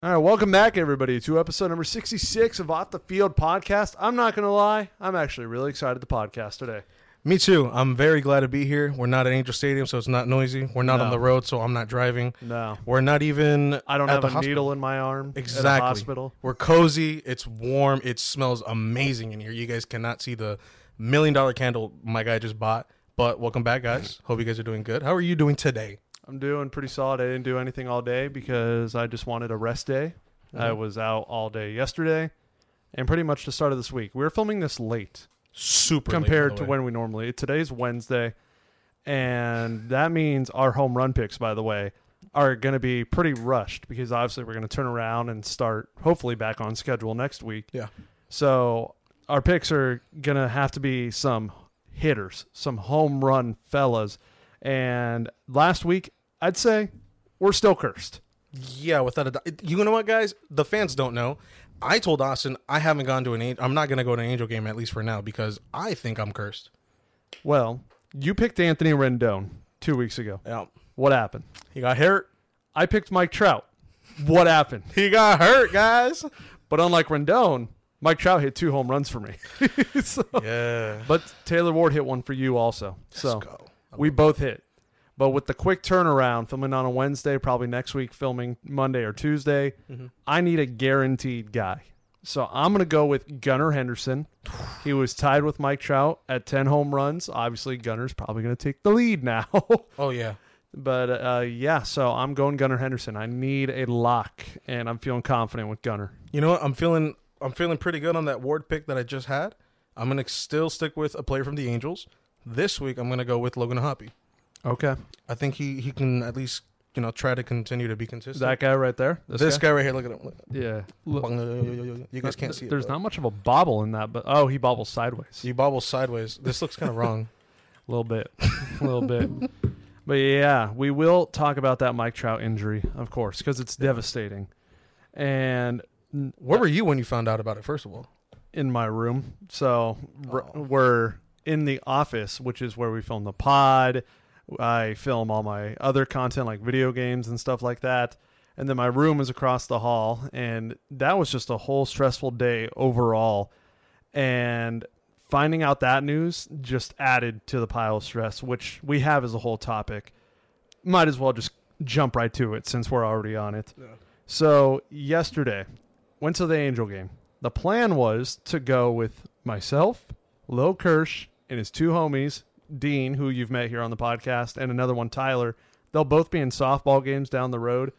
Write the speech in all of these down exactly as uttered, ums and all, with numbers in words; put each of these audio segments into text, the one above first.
All right, welcome back, everybody, to episode number sixty-six of Off the Field Podcast. I'm not going to lie, I'm actually really excited to podcast today. Me too. I'm very glad to be here. We're not at Angel Stadium, so it's not noisy. We're not No. on the road, so I'm not driving. No. We're not even I don't at have the a hospital. needle in my arm Exactly. at a hospital. We're cozy. It's warm. It smells amazing in here. You guys cannot see the million dollar candle my guy just bought. But welcome back, guys. Hope you guys are doing good. How are you doing today? I'm doing pretty solid. I didn't do anything all day because I just wanted a rest day. Mm-hmm. I was out all day yesterday and pretty much the start of this week. We were filming this late. Super compared late, to by the way. when we normally. Today's Wednesday, and that means our home run picks, by the way, are going to be pretty rushed because obviously we're going to turn around and start hopefully back on schedule next week. Yeah. So our picks are going to have to be some hitters, some home run fellas. And last week, I'd say we're still cursed. Yeah, without a doubt. You know what, guys? The fans don't know. I told Austin I haven't gone to an Angel. I'm not going to go to an Angel game, at least for now, because I think I'm cursed. Well, you picked Anthony Rendon two weeks ago. Yeah. What happened? He got hurt. I picked Mike Trout. What happened? He got hurt, guys. But unlike Rendon, Mike Trout hit two home runs for me. So, Yeah. but Taylor Ward hit one for you also. So Let's go. we both hit. But with the quick turnaround, filming on a Wednesday, probably next week filming Monday or Tuesday, Mm-hmm. I need a guaranteed guy. So I'm going to go with Gunnar Henderson. He was tied with Mike Trout at ten home runs. Obviously, Gunner's probably going to take the lead now. Oh, yeah. But, uh, yeah, so I'm going Gunnar Henderson. I need a lock, and I'm feeling confident with Gunnar. You know what? I'm feeling I'm feeling pretty good on that Ward pick that I just had. I'm going to still stick with a player from the Angels. This week, I'm going to go with Logan Hoppy. Okay. I think he, he can at least, you know, try to continue to be consistent. That guy right there? this guy? right here, look at him. Look. Yeah. You guys can't see it. There's but not much of a bobble in that, but oh, he bobbles sideways. He bobbles sideways. This looks kind of wrong. A little bit. A little bit. But yeah, we will talk about that Mike Trout injury, of course, because it's devastating. And Where were you when you found out about it, first of all? in my room. So r- Oh. we're in the office, which is where we film the pod. I film all my other content like video games and stuff like that. And then my room is across the hall. And that was just a whole stressful day overall. And finding out that news just added to the pile of stress, which we have as a whole topic. Might as well just jump right to it since we're already on it. Yeah. So yesterday, went to the Angel game. The plan was to go with myself, Lil Kirsch, and his two homies, Dean, who you've met here on the podcast, and another one, Tyler. They'll both be in softball games down the road.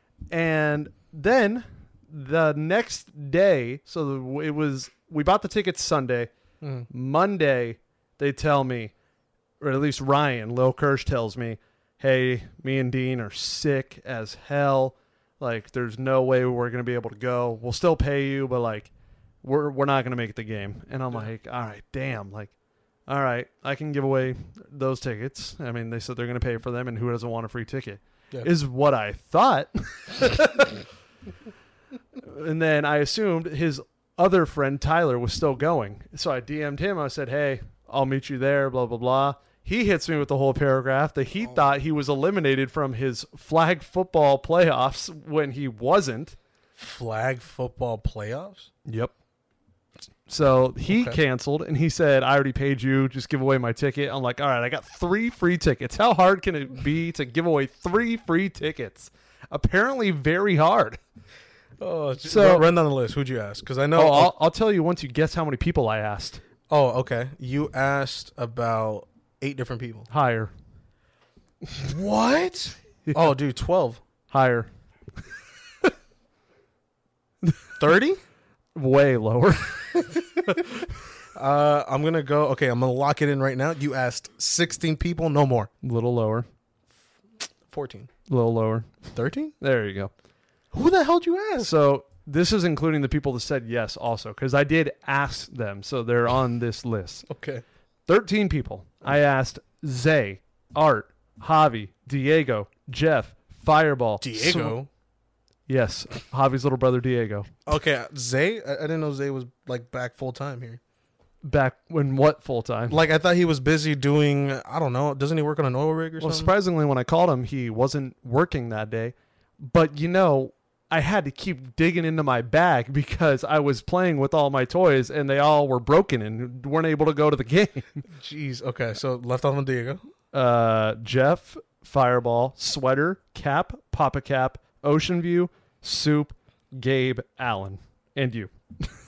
And then the next day, so it was, we bought the tickets Sunday. Mm. Monday, they tell me, or at least Ryan, Lil Kirsch tells me, hey, me and Dean are sick as hell. Like, there's no way we're going to be able to go. We'll still pay you, but, like, we're we're not going to make the game. And I'm Yeah. like, all right, damn. Like, all right, I can give away those tickets. I mean, they said they're going to pay for them, and who doesn't want a free ticket? Yeah. Is what I thought. And then I assumed his other friend, Tyler, was still going. So I D M'd him. I said, hey, I'll meet you there, blah, blah, blah. He hits me with the whole paragraph that he Oh. thought he was eliminated from his flag football playoffs when he wasn't. Flag football playoffs? Yep. So he Okay. canceled, and he said, I already paid you. Just give away my ticket. I'm like, all right, I got three free tickets. How hard can it be to give away three free tickets? Apparently very hard. Oh, So- so run down the list. Who'd you ask? Because I know. Oh, I'll, I'll tell you once you guess how many people I asked. Oh, okay. You asked about eight different people. Higher. What? Oh, dude, twelve. Higher. thirty? Way lower. Uh, I'm going to go. Okay, I'm going to lock it in right now. You asked sixteen people, no more. A little lower. fourteen. A little lower. thirteen? There you go. Who the hell did you ask? So this is including the people that said yes also, because I did ask them. So they're on this list. Okay. thirteen people. I asked Zay, Art, Javi, Diego, Jeff, Fireball. Diego? Sw- yes, Javi's little brother Diego. Okay, Zay? I, I didn't know Zay was, like, back full-time here. Back when what full time? Like, I thought he was busy doing, I don't know, doesn't he work on an oil rig or Well, something? surprisingly, when I called him, he wasn't working that day. But, you know, I had to keep digging into my bag because I was playing with all my toys and they all were broken and weren't able to go to the game. Jeez. Okay. So left off on Diego. Uh, Jeff, Fireball, Sweater, Cap, Papa Cap, Ocean View, Soup, Gabe, Allen, and you.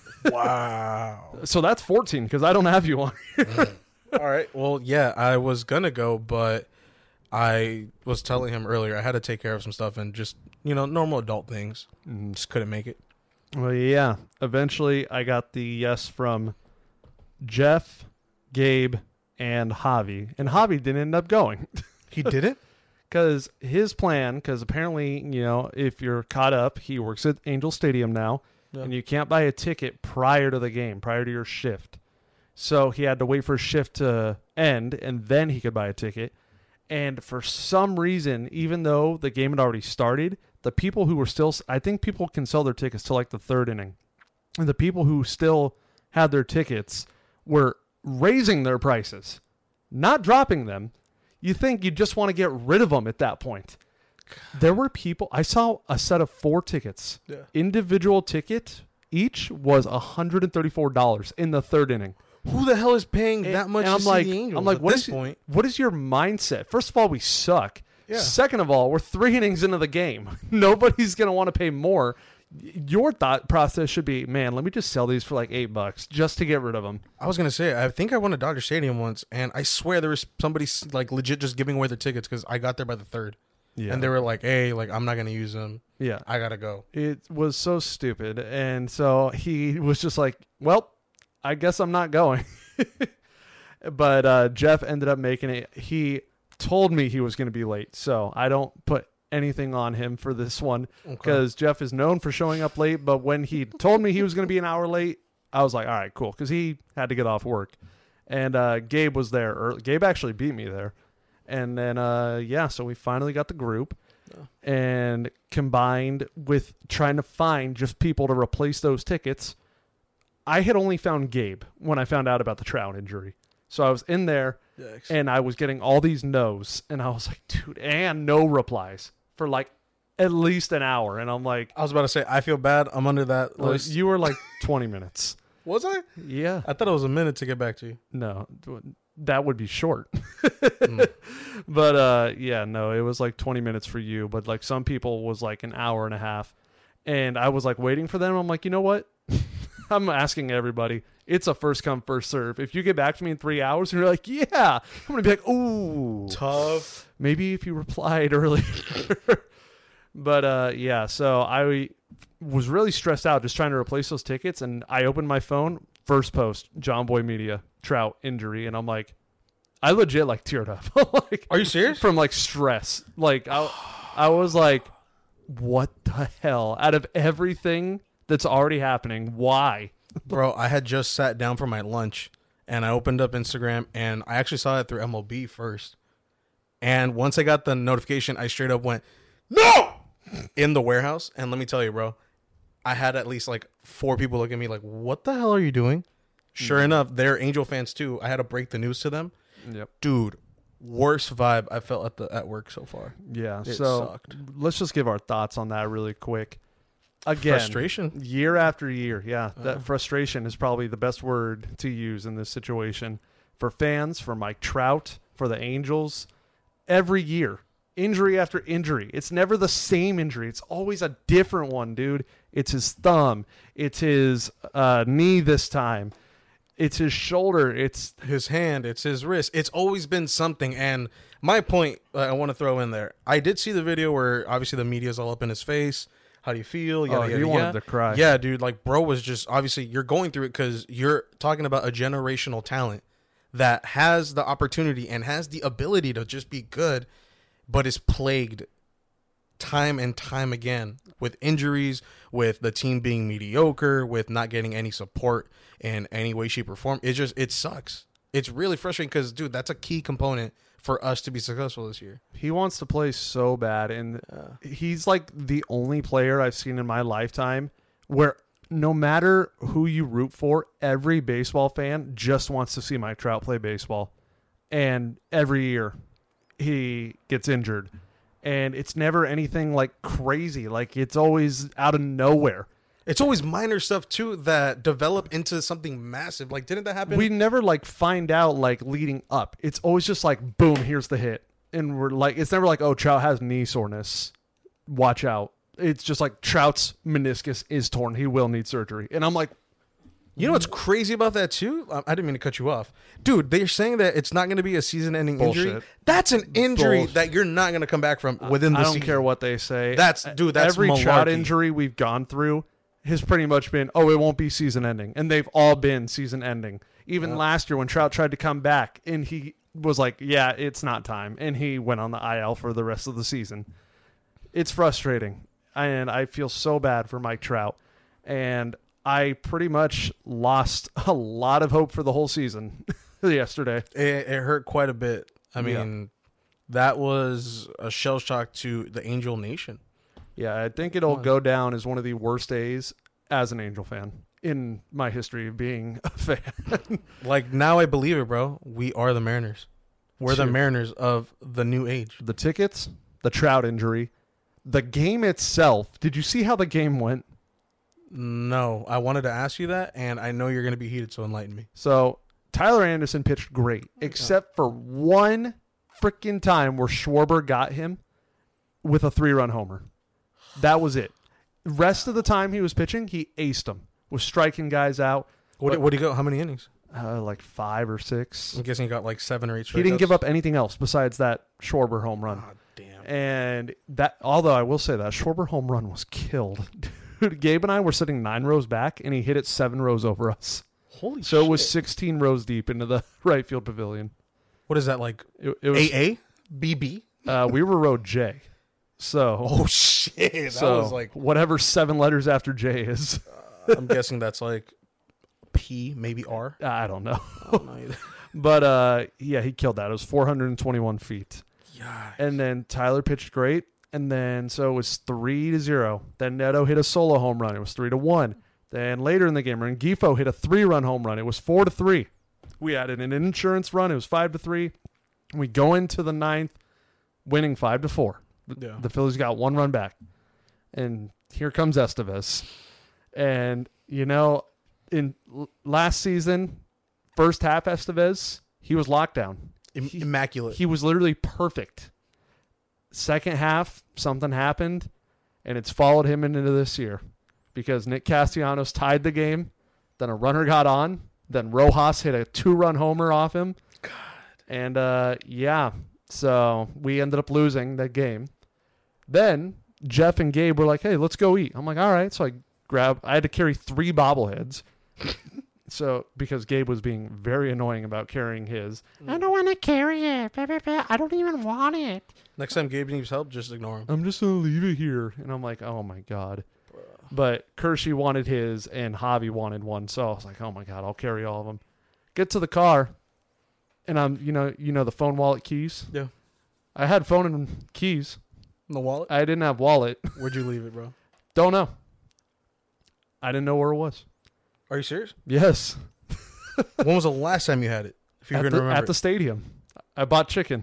Wow. So that's fourteen because I don't have you on here. All right. Well, yeah, I was gonna go, but I was telling him earlier I had to take care of some stuff and just, you know, normal adult things. Mm. Just couldn't make it. Well, yeah. Eventually, I got the yes from Jeff, Gabe, and Javi. And Javi didn't end up going. He didn't? Because his plan, because apparently, you know, if you're caught up, he works at Angel Stadium now, Yeah. and you can't buy a ticket prior to the game, prior to your shift. So he had to wait for his shift to end, and then he could buy a ticket. And for some reason, even though the game had already started, the people who were still, I think people can sell their tickets till like the third inning. And the people who still had their tickets were raising their prices, not dropping them. You think you just want to get rid of them at that point. There were people, I saw a set of four tickets. Yeah. Individual ticket each was one hundred thirty-four dollars in the third inning. Who the hell is paying And- that much and to I'm see like, the Angels I'm like, at what this is, point? what is your mindset? First of all, we suck. Yeah. Second of all, we're three innings into the game. Nobody's going to want to pay more. Your thought process should be, man, let me just sell these for like eight bucks just to get rid of them. I was gonna say, I think I went to Dodger Stadium once, and I swear there was somebody like legit just giving away their tickets because I got there by the third, Yeah. and they were like, "Hey, like I'm not gonna use them. Yeah. I gotta go." It was so stupid. And so he was just like, well, I guess I'm not going. But uh, Jeff ended up making it. He told me he was going to be late. So I don't put anything on him for this one because Okay. Jeff is known for showing up late. But when he told me he was going to be an hour late, I was like, all right, cool. Because he had to get off work. And uh, Gabe was there. Early. Gabe actually beat me there. And then, uh, yeah, so we finally got the group. Yeah. And combined with trying to find just people to replace those tickets, I had only found Gabe when I found out about the Trout injury. So I was in there Yikes. and I was getting all these no's. And I was like, dude, and no replies for like at least an hour. And I'm like, I was about to say, I feel bad. I'm under that well, list. you were like twenty minutes. Was I? Yeah. I thought it was a minute to get back to you. No, that would be short. Mm. But uh, yeah, no, it was like twenty minutes for you. But like some people was like an hour and a half. And I was like waiting for them. I'm like, you know what? I'm asking everybody. It's a first come, first serve. If you get back to me in three hours and you're like, yeah, I'm going to be like, ooh. Tough. Maybe if you replied earlier. But uh, yeah, so I was really stressed out just trying to replace those tickets. And I opened my phone, first post, John Boy Media, Trout injury. And I'm like, I legit like teared up. Like, Are you serious? from like stress. Like I, I was like, what the hell? Out of everything that's already happening, why? Bro, I had just sat down for my lunch and I opened up Instagram and I actually saw it through M L B first. And once I got the notification, I straight up went, no! In the warehouse. And let me tell you, bro, I had at least like four people look at me like, what the hell are you doing? Sure enough, they're Angel fans too. I had to break the news to them. Yep. Dude, worst vibe I felt at the at work so far. Yeah. It so sucked. let's just give our thoughts on that really quick. Again, Frustration. year after year. Yeah. That Uh. frustration is probably the best word to use in this situation for fans, for Mike Trout, for the Angels. Every year, injury after injury. It's never the same injury. It's always a different one, dude. It's his thumb. It's his uh, knee this time. It's his shoulder. It's His hand, it's his wrist. It's always been something. And my point uh, I want to throw in there, I did see the video where obviously the media's all up in his face. How do you feel? Yada, oh, yada, he yada. wanted to cry. Yeah, dude, like bro was just obviously you're going through it because you're talking about a generational talent that has the opportunity and has the ability to just be good, but is plagued time and time again with injuries, with the team being mediocre, with not getting any support in any way, shape, or form. It just it sucks. It's really frustrating because, dude, that's a key component for us to be successful this year. He wants to play so bad, and he's like the only player I've seen in my lifetime where no matter who you root for, every baseball fan just wants to see Mike Trout play baseball. And every year he gets injured. And it's never anything like crazy. Like it's always out of nowhere. It's always minor stuff too that develop into something massive. Like, didn't that happen? We never like find out like leading up. It's always just like, boom, here's the hit. And we're like, it's never like, oh, Trout has knee soreness. Watch out. It's just like Trout's meniscus is torn. He will need surgery. And I'm like, you know what's crazy about that too? I didn't mean to cut you off. Dude, they're saying that it's not going to be a season-ending injury. Bullshit. That's an injury Bullshit. that you're not going to come back from within the I don't season. care what they say. That's dude, that's every malarkey. Trout injury we've gone through has pretty much been, oh, it won't be season ending. And they've all been season ending. Even Yeah. last year when Trout tried to come back and he was like, yeah, it's not time. And he went on the I L for the rest of the season. It's frustrating. And I feel so bad for Mike Trout. And I pretty much lost a lot of hope for the whole season yesterday. It, it hurt quite a bit. I mean, Yeah. that was a shell shock to the Angel Nation. Yeah, I think it'll go down as one of the worst days as an Angel fan in my history of being a fan. Like, now I believe it, bro. We are the Mariners. We're the Dude. Mariners of the new age. The tickets, the Trout injury, the game itself. Did you see how the game went? No, I wanted to ask you that, and I know you're going to be heated, so enlighten me. So Tyler Anderson pitched great, except for one freaking time where Schwarber got him with a three-run homer. That was it. Rest of the time he was pitching, he aced them. Was striking guys out. What But- what do you go? How many innings? Uh, like five or six. I'm guessing he got like seven or eight. He didn't strikeouts. give up anything else besides that Schwarber home run. Oh, damn. And that, although I will say that Schwarber home run was killed. Dude, Gabe and I were sitting nine rows back, and he hit it seven rows over us. Holy So shit. it was sixteen rows deep into the right field pavilion. What is that, like It, it was, A A? B B? uh, we were row J. So, Oh, shit. That so was like, whatever seven letters after J is. I'm guessing that's like P, maybe R. I don't know. I don't know either. But uh, yeah, he killed that. It was four hundred twenty-one feet. Yeah. And then Tyler pitched great. And then so it was three to zero. Then Neto hit a solo home run. It was three to one. Then later in the game, Rengifo hit a three-run home run. It was four to three. We added an insurance run. It was five to three. We go into the ninth, winning five to four. Yeah. The Phillies got one run back, and here comes Estevez. And you know, in l- last season, first half Estevez, he was locked down. Im- He- immaculate. He was literally perfect. Second half, something happened, and it's followed him into this year because Nick Castellanos tied the game. Then a runner got on. Then Rojas hit a two-run homer off him. God. And uh, yeah, so we ended up losing that game. Then Jeff and Gabe were like, "Hey, let's go eat." I'm like, "All right." So I grab. I had to carry three bobbleheads. So, because Gabe was being very annoying about carrying his. I don't want to carry it. Blah, blah, blah. I don't even want it. Next time Gabe needs help, just ignore him. I'm just going to leave it here. And I'm like, oh my God. But Kershey wanted his and Javi wanted one. So I was like, oh my God, I'll carry all of them. Get to the car. And I'm, you know, you know, the phone, wallet, keys. Yeah. I had phone and keys. In the wallet? I didn't have wallet. Where'd you leave it, bro? Don't know. I didn't know where it was. Are you serious? Yes. When was the last time you had it? If you're At going the, to remember. at the stadium. I bought chicken.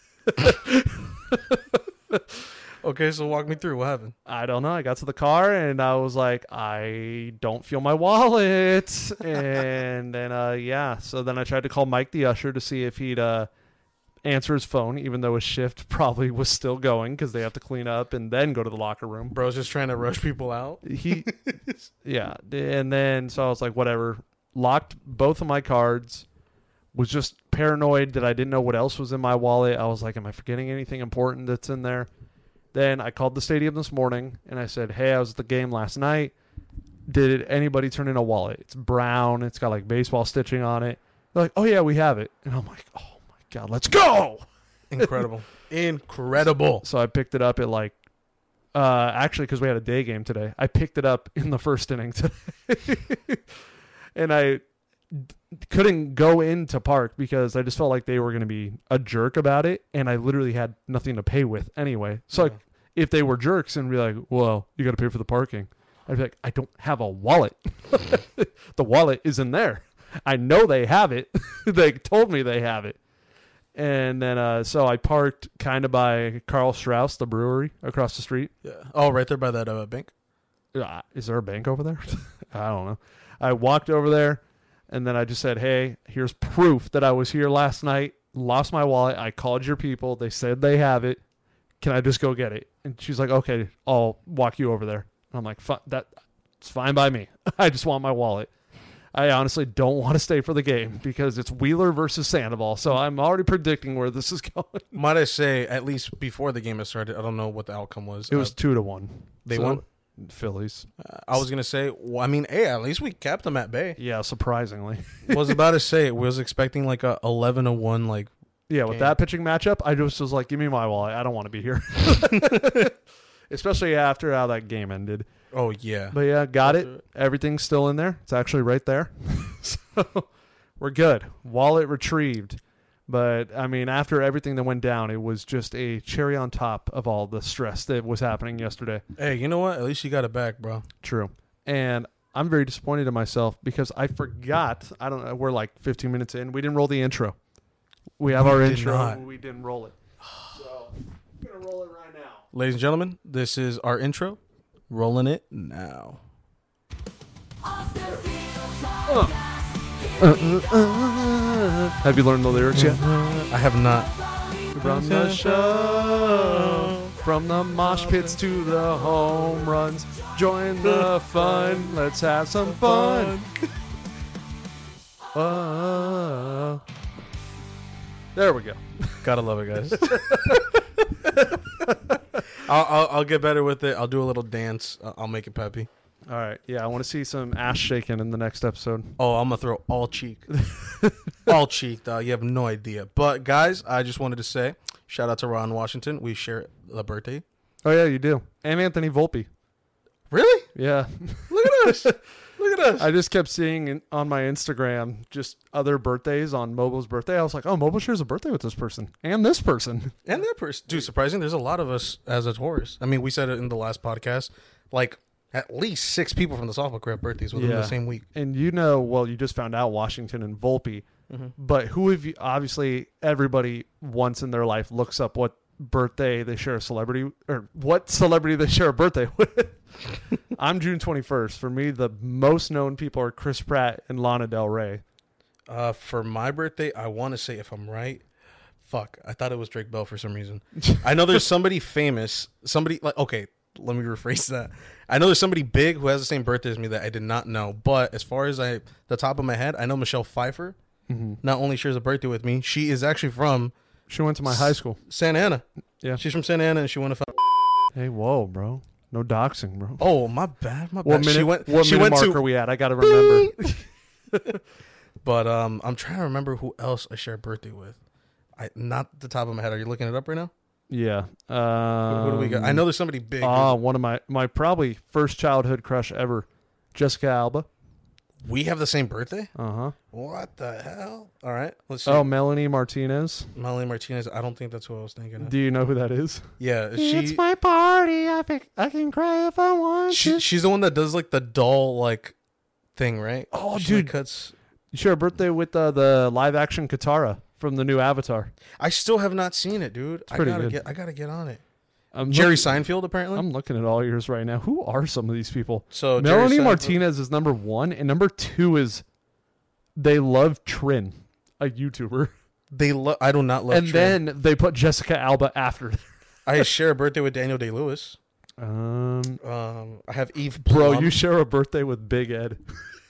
Okay, so walk me through. What happened? I don't know. I got to the car and I was like, I don't feel my wallet. And then, uh, yeah. So then I tried to call Mike the usher to see if he'd uh, answer his phone, even though his shift probably was still going because they have to clean up and then go to the locker room. Bro's just trying to rush people out. He, yeah. And then, so I was like, whatever. Locked both of my cards. Was just paranoid that I didn't know what else was in my wallet. I was like, am I forgetting anything important that's in there? Then I called the stadium this morning and I said, hey, I was at the game last night. Did anybody turn in a wallet? It's brown. It's got like baseball stitching on it. They're like, oh, yeah, we have it. And I'm like, oh, my God, let's go. Incredible. Incredible. So I picked it up at like, uh, actually, because we had a day game today, I picked it up in the first inning today. And I d- couldn't go into park because I just felt like they were going to be a jerk about it. And I literally had nothing to pay with anyway. So Yeah. like, if they were jerks and be like, well, you got to pay for the parking. I'd be like, I don't have a wallet. The wallet is in there. I know they have it. They told me they have it. And then, uh, so I parked kind of by Carl Strauss, the brewery across the street. Yeah. Oh, right there by that uh, bank. Uh, is there a bank over there? I don't know. I walked over there, and then I just said, hey, here's proof that I was here last night, lost my wallet. I called your people. They said they have it. Can I just go get it? And she's like, okay, I'll walk you over there. I'm like, that, it's fine by me. I just want my wallet. I honestly don't want to stay for the game because it's Wheeler versus Sandoval. So I'm already predicting where this is going. Might I say, at least before the game has started, I don't know what the outcome was. It was uh, two to one. They so, won? Phillies. Uh, I was going to say, well, I mean, hey, at least we kept them at bay. Yeah, surprisingly. I was about to say, was expecting like a eleven to one, like. Yeah, with game. that pitching matchup, I just was like, give me my wallet. I don't want to be here. Especially after how that game ended. Oh, yeah. But yeah, got it. Everything's still in there. It's actually right there. So we're good. Wallet retrieved. But, I mean, after everything that went down, it was just a cherry on top of all the stress that was happening yesterday. Hey, you know what? At least you got it back, bro. True. And I'm very disappointed in myself because I forgot. I don't know. We're like fifteen minutes in. We didn't roll the intro. We have We our did intro. not. We didn't roll it. So I'm going to roll it right now. Ladies and gentlemen, this is our intro. Rolling it now. Uh. Uh, uh, uh. Have you learned the lyrics yet? I have not. From the show, from the mosh pits to the home runs, join the fun. Let's have some fun. Uh, there we go. Gotta love it, guys. I'll, I'll I'll get better with it. I'll do a little dance. I'll, I'll make it peppy. All right. Yeah, I want to see some ass shaking in the next episode. Oh, I'm gonna throw all cheek, all cheek, dog. You have no idea. But guys, I just wanted to say, shout out to Ron Washington. We share the birthday. Oh yeah, you do. And Anthony Volpe. Really? Yeah. Look at us. Look at us. I just kept seeing in, on my Instagram just other birthdays on Mobo's birthday. I was like, oh, Mobo shares a birthday with this person and this person. And that person. Dude, surprising. There's a lot of us as a Taurus. I mean, we said it in the last podcast. Like, at least six people from the softball crew have birthdays within Yeah. the same week. And you know, well, you just found out Washington and Volpe. Mm-hmm. But who have you, obviously, everybody once in their life looks up what birthday they share a celebrity, or what celebrity they share a birthday with. I'm June twenty-first. For me, the most known people are Chris Pratt and Lana Del Rey. Uh, for my birthday, I want to say, if I'm right, fuck, I thought it was Drake Bell for some reason. I know there's somebody famous, somebody like, okay, let me rephrase that. I know there's somebody big who has the same birthday as me that I did not know. But as far as I, the top of my head, I know Michelle Pfeiffer. Mm-hmm. Not only shares a birthday with me, she is actually from She went to my high school. Santa Ana. Yeah. She's from Santa Ana, and she went to. Hey, whoa, bro. No doxing, bro. Oh, my bad, my bad. What minute, she went. what she minute went mark to. are we at? I got to remember. But um, I'm trying to remember who else I share a birthday with. I not the top of my head. Are you looking it up right now? Yeah. Um, Who, who do we got? I know there's somebody big. Ah, one of my, my probably first childhood crush ever, Jessica Alba. We have the same birthday? Uh-huh. What the hell? All right, let's see. Oh, Melanie Martinez. Melanie Martinez. I don't think that's who I was thinking of. Do you know who that is? Yeah, she. It's my party. I, pick, I can cry if I want she to. she's the one that does like the doll like thing, right? Oh, She, dude. like, cuts. You share a birthday with uh, the live action Katara from the new Avatar. I still have not seen it, dude. I pretty gotta good. get. I gotta get on it. I'm Jerry look- Seinfeld, apparently. I'm looking at all yours right now. Who are some of these people? so Jerry Melanie Seinfeld- Martinez is number one, and number two is They Love Trin, a YouTuber. They love. I do not love. and Trin. then they put Jessica Alba after. I share a birthday with Daniel Day Lewis. Um, Um, I have Eve. bro, Plum. you share a birthday with Big Ed.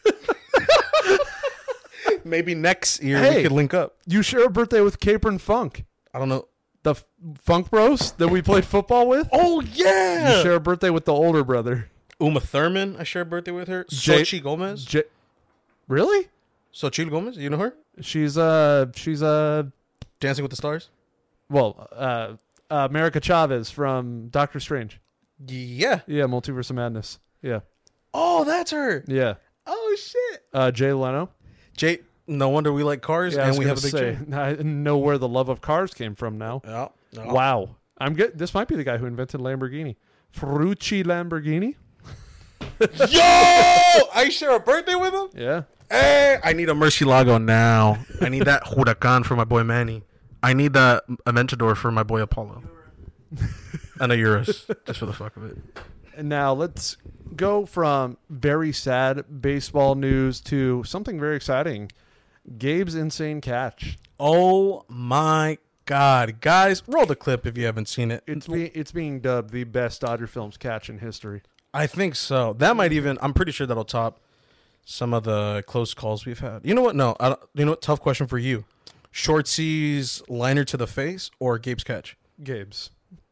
Maybe next year Hey. we could link up. You share a birthday with Capron Funk, I don't know. the F- Funk Bros that we played football with. Oh You yeah, share a birthday with the older brother. Uma Thurman. I share a birthday with her. Jay- Xochitl Gomez. J- really? Xochitl Gomez. You know her? She's uh she's uh Dancing with the Stars. well uh, uh America Chavez from Doctor Strange. Yeah. Yeah, Multiverse of Madness. Yeah, Oh, that's her. yeah. Oh shit. Uh, Jay Leno. Jay. No wonder we like cars Yeah, I and was we gonna have a big say, chain. I know where the love of cars came from now. Yeah. yeah. Wow, I'm good. This might be the guy who invented Lamborghini. Ferrucci Lamborghini. Yo, I share a birthday with him. Yeah. Hey, I need a Murcielago now. I need that Huracan for my boy Manny. I need that Aventador for my boy Apollo. And a Urus, just for the fuck of it. And now let's go from very sad baseball news to something very exciting. Gabe's insane catch. Oh my God, guys, roll the clip if you haven't seen it. It's be, it's being dubbed the best Dodger Films catch in history. I think so. That might even. I'm pretty sure that'll top some of the close calls we've had. You know what? No, I don't, you know what? Tough question for you. Shortsy's liner to the face or Gabe's catch? Gabe's.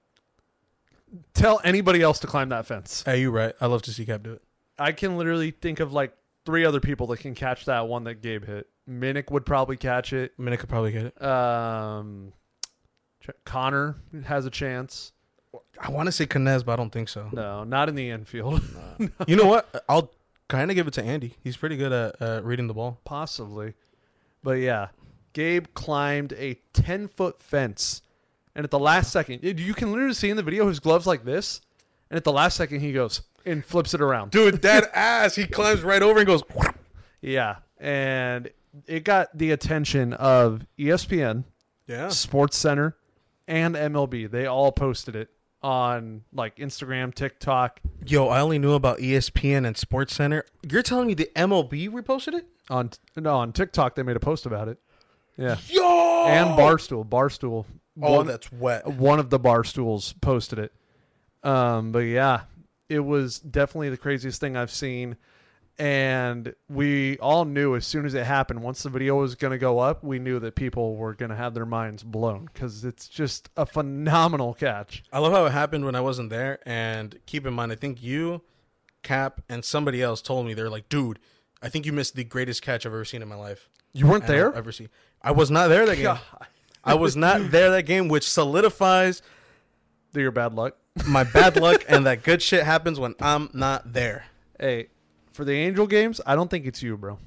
Tell anybody else to climb that fence. Hey, you right. I love to see Gabe do it. I can literally think of like three other people that can catch that one that Gabe hit. Minnick would probably catch it. I mean, I could probably get it. Um, Connor has a chance. I want to say Knez, but I don't think so. No, not in the infield. No. You know what? I'll kind of give it to Andy. He's pretty good at uh, reading the ball. Possibly. But yeah, Gabe climbed a ten-foot fence. And at the last second, you can literally see in the video his gloves like this. And at the last second, he goes and flips it around. Dude, dead ass. He climbs right over and goes. Yeah. And it got the attention of E S P N, Yeah. Sports Center, and M L B. They all posted it on like Instagram, TikTok. Yo, I only knew about E S P N and Sports Center. You're telling me the M L B reposted it? On no, on TikTok, they made a post about it. Yeah. Yo! And Barstool. Barstool. Oh, One- that's wet. One of the bar stools posted it. Um, but yeah, it was definitely the craziest thing I've seen. And we all knew as soon as it happened, once the video was going to go up, we knew that people were going to have their minds blown because it's just a phenomenal catch. I love how it happened when I wasn't there. And keep in mind, I think you, Cap, and somebody else told me, they're like, dude, I think you missed the greatest catch I've ever seen in my life. You weren't And there? I'll ever see. I was not there that game. God. I was not there that game, which solidifies Your bad luck. my bad luck and that good shit happens when I'm not there. Hey, for the Angel games, I don't think it's you, bro.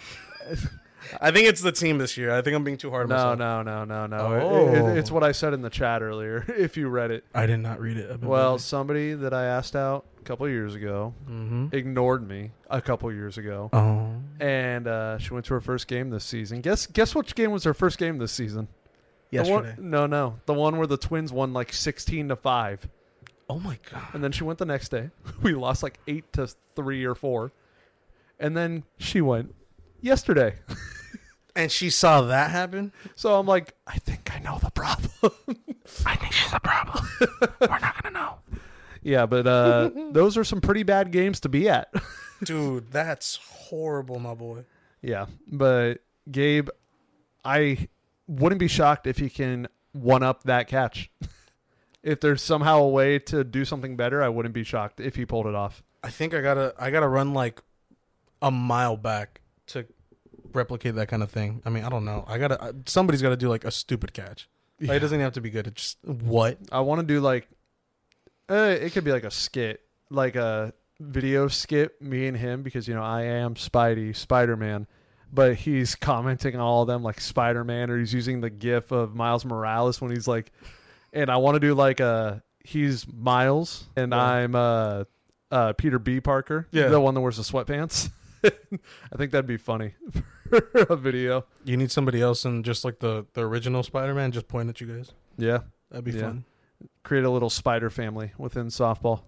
I think it's the team this year. I think I'm being too hard on No, myself. no, no, no, no. Oh. It- it- it's what I said in the chat earlier, if you read it. I did not read it. I've been Well, busy. somebody that I asked out a couple of years ago Mhm. ignored me a couple years ago. Oh. And uh, she went to her first game this season. Guess guess which game was her first game this season? The Yesterday. one, no, no, the one where the Twins won like sixteen to five, Oh my god. and then she went the next day. We lost like eight to three or four, and then she went yesterday. And she saw that happen? So I'm like, I think I know the problem. I think she's the problem. We're not going to know. Yeah, but uh, those are some pretty bad games to be at. Dude, that's horrible, my boy. Yeah, but Gabe, I wouldn't be shocked if he can one up that catch. If there's somehow a way to do something better, I wouldn't be shocked if he pulled it off. I think I got to I got to run like a mile back to replicate that kind of thing. I mean, I don't know. I got to somebody's got to do like a stupid catch. Like, Yeah. it doesn't have to be good. It's just what? I want to do like, uh, it could be like a skit, like a video skit, me and him, because, you know, I am Spidey, Spider-Man, but he's commenting on all of them like Spider-Man, or he's using the gif of Miles Morales when he's like, and I want to do like a, he's Miles and Yeah. I'm uh, uh, Peter B. Parker, Yeah. the one that wears the sweatpants. I think that'd be funny for a video. You need somebody else and just like the, the original Spider-Man just point at you guys. Yeah. That'd be Yeah. fun. Create a little spider family within softball.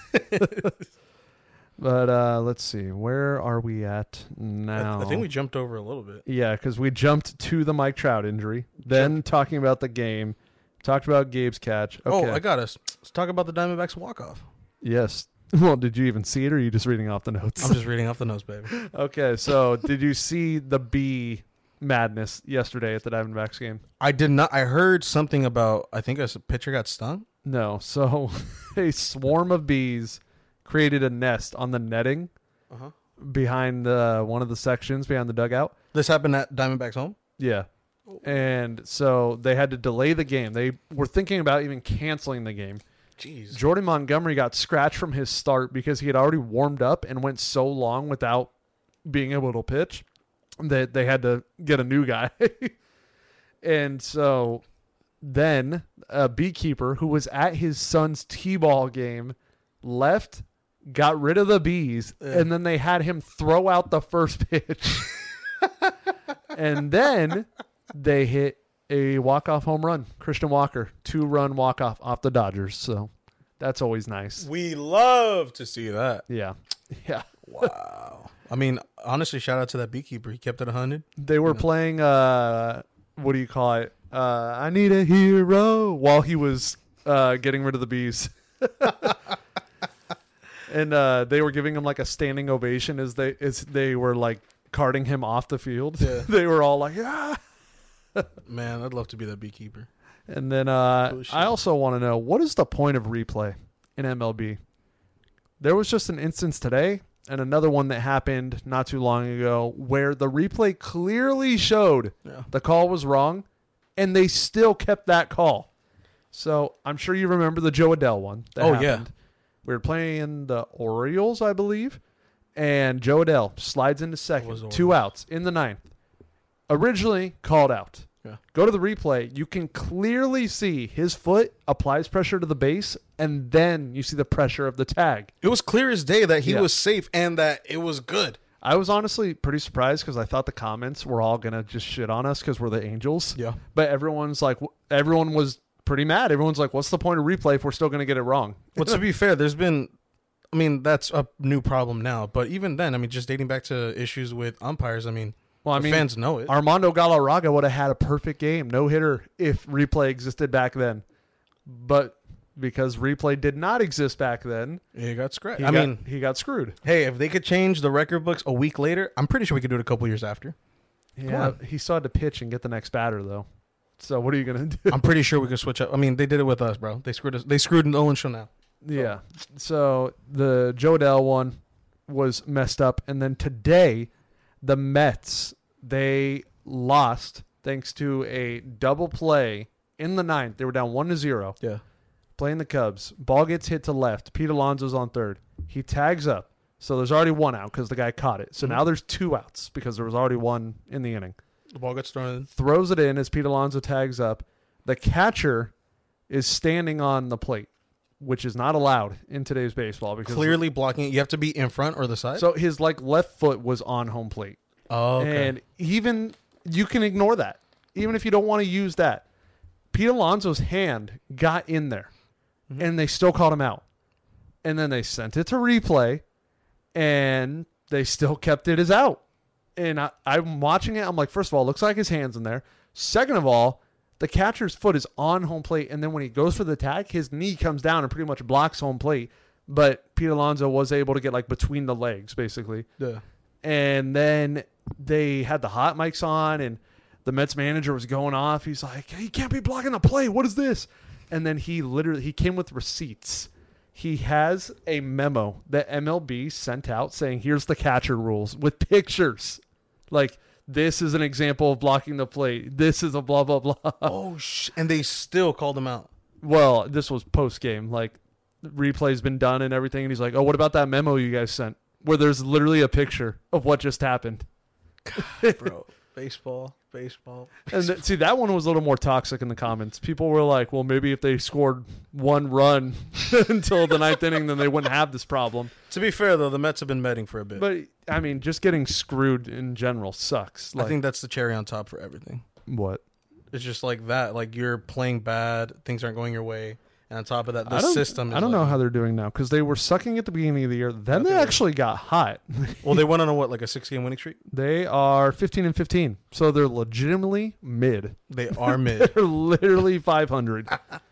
But uh, let's see. Where are we at I, now? I think we jumped over a little bit. Yeah, because we jumped to the Mike Trout injury, then talking about the game, talked about Gabe's catch. Okay. Oh, I got us. Let's talk about the Diamondbacks walk-off. Yes. Well, did you even see it, or are you just reading off the notes? I'm just reading off the notes, baby. Okay, so did you see the bee madness yesterday at the Diamondbacks game? I did not. I heard something about, I think a pitcher got stung. No. So a swarm of bees created a nest on the netting Uh-huh. behind the one of the sections behind the dugout. This happened at Diamondbacks home? Yeah. And so they had to delay the game. They were thinking about even canceling the game. Jeez. Jordan Montgomery got scratched from his start because he had already warmed up and went so long without being able to pitch that they had to get a new guy. And so then a beekeeper who was at his son's t-ball game left, got rid of the bees, Yeah. and then they had him throw out the first pitch. And then they hit a walk-off home run. Christian Walker, two-run walk-off off the Dodgers. So that's always nice. We love to see that. Yeah. Yeah. Wow. I mean, honestly, shout out to that beekeeper. He kept it one hundred. They were You know. playing, uh, what do you call it? Uh, I need a hero while he was uh, getting rid of the bees. And uh, they were giving him like a standing ovation as they as they were like carting him off the field. Yeah. They were all like, ah. Man, I'd love to be that beekeeper. And then uh, Cool shit. I also want to know, what is the point of replay in M L B? There was just an instance today and another one that happened not too long ago where the replay clearly showed Yeah. the call was wrong, and they still kept that call. So I'm sure you remember the Joe Adele one. That Oh, yeah. happened. We were playing the Orioles, I believe, and Joe Adele slides into was second, the two Orioles. outs in the ninth. Originally called out. Yeah. Go to the replay. You can clearly see his foot applies pressure to the base, and then you see the pressure of the tag. It was clear as day that he Yeah. was safe and that it was good. I was honestly pretty surprised because I thought the comments were all gonna just shit on us because we're the Angels. Yeah. But everyone's like, everyone was pretty mad. Everyone's like, "What's the point of replay if we're still gonna get it wrong?" Well, to be fair, there's been, I mean, that's a new problem now. But even then, I mean, just dating back to issues with umpires, I mean, Well, I the mean, fans know it. Armando Galarraga would have had a perfect game, no hitter, if replay existed back then. But because replay did not exist back then, It got scratched. he I got, mean, he got screwed. hey, if they could change the record books a week later, I'm pretty sure we could do it a couple years after. Yeah, on. he still had to pitch and get the next batter though. So what are you gonna do? I'm pretty sure we could switch up. I mean, they did it with us, bro. They screwed us. They screwed Nolan Chanel. Yeah. So the Joe Adele one was messed up, and then today, the Mets they lost thanks to a double play in the ninth. They were down one to zero. Yeah. Playing the Cubs. Ball gets hit to left. Pete Alonso's on third. He tags up. So there's already one out because the guy caught it. So Mhm. now there's two outs because there was already one in the inning. The ball gets thrown in. Throws it in as Pete Alonso tags up. The catcher is standing on the plate, which is not allowed in today's baseball because Clearly blocking it. You have to be in front or the side. So his like left foot was on home plate. oh, okay. And even you can ignore that. Even if you don't want to use that. Pete Alonso's hand got in there. Mhm. And they still called him out. And then they sent it to replay. And they still kept it as out. And I, I'm watching it. I'm like, first of all, it looks like his hand's in there. Second of all, the catcher's foot is on home plate. And then when he goes for the tag, his knee comes down and pretty much blocks home plate. But Pete Alonso was able to get like between the legs, basically. yeah. And then they had the hot mics on, and the Mets manager was going off. He's like, hey, "You can't be blocking the play. What is this?" And then he literally he came with receipts. He has a memo that M L B sent out saying, "Here's the catcher rules," with pictures. Like, this is an example of blocking the plate. This is a blah blah blah. Oh, sh- and they still called him out. Well, this was post game. Like, the replay's been done and everything. And he's like, "Oh, what about that memo you guys sent?" Where there's literally a picture of what just happened. Bro, baseball, baseball. And th- see, that one was a little more toxic in the comments. People were like, well, maybe if they scored one run until the ninth inning, then they wouldn't have this problem. To be fair, though, the Mets have been betting for a bit. But, I mean, just getting screwed in general sucks. Like, I think that's the cherry on top for everything. what? It's just like that. Like, you're playing bad, things aren't going your way. And on top of that, the I don't, system is I don't like, know how they're doing now because they were sucking at the beginning of the year. Then I they think they- actually got hot. Well, they went on a what, like a six-game winning streak? They are fifteen and fifteen. So they're legitimately mid. They are mid. They're literally five hundred.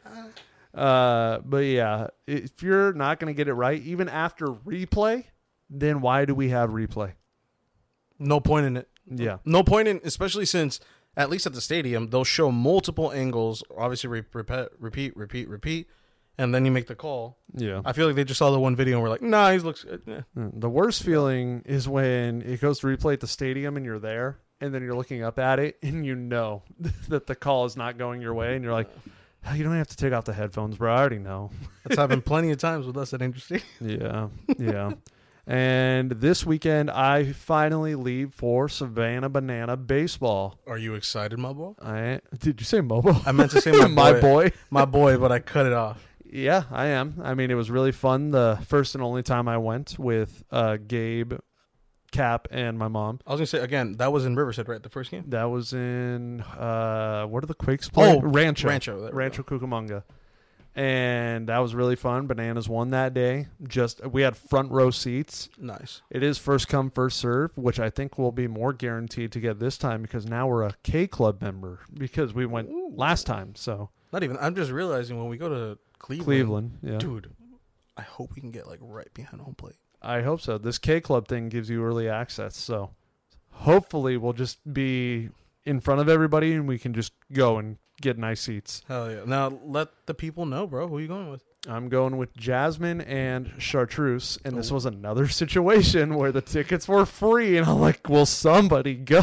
uh, but yeah, if you're not going to get it right, even after replay, then why do we have replay? No point in it. Yeah. No point in, especially since, at least at the stadium, they'll show multiple angles, obviously re- repeat, repeat, repeat, repeat, and then you make the call. Yeah. I feel like they just saw the one video and were like, nah, he looks good. Yeah. The worst feeling is when it goes to replay at the stadium and you're there and then you're looking up at it and you know that the call is not going your way and you're like, oh, you don't have to take off the headphones, bro. I already know. That's happened plenty of times with us at Industry. Yeah. Yeah. And this weekend, I finally leave for Savannah Banana Baseball. Are you excited, my boy? I did you say mobile? I meant to say my my boy. boy. My boy, but I cut it off. Yeah, I am. I mean, it was really fun. The first and only time I went with uh, Gabe, Cap and my mom. I was gonna say again. That was in Riverside, right? The first game. That was in uh, where do the Quakes play? Oh, Rancho, Rancho, there we Rancho Cucamonga, and that was really fun. Bananas won that day. Just we had front row seats. Nice. It is first come first serve, which I think will be more guaranteed to get this time because now we're a K Club member because we went Ooh. last time. So Not even. I'm just realizing when we go to Cleveland, Cleveland, yeah, dude. I hope we can get like right behind home plate. I hope so. This K Club thing gives you early access, so hopefully we'll just be in front of everybody and we can just go and get nice seats. Hell yeah! Now let the people know, bro. Who are you going with? I'm going with Jasmine and Chartreuse, and this Ooh. was another situation where the tickets were free, and I'm like, "Will somebody go?"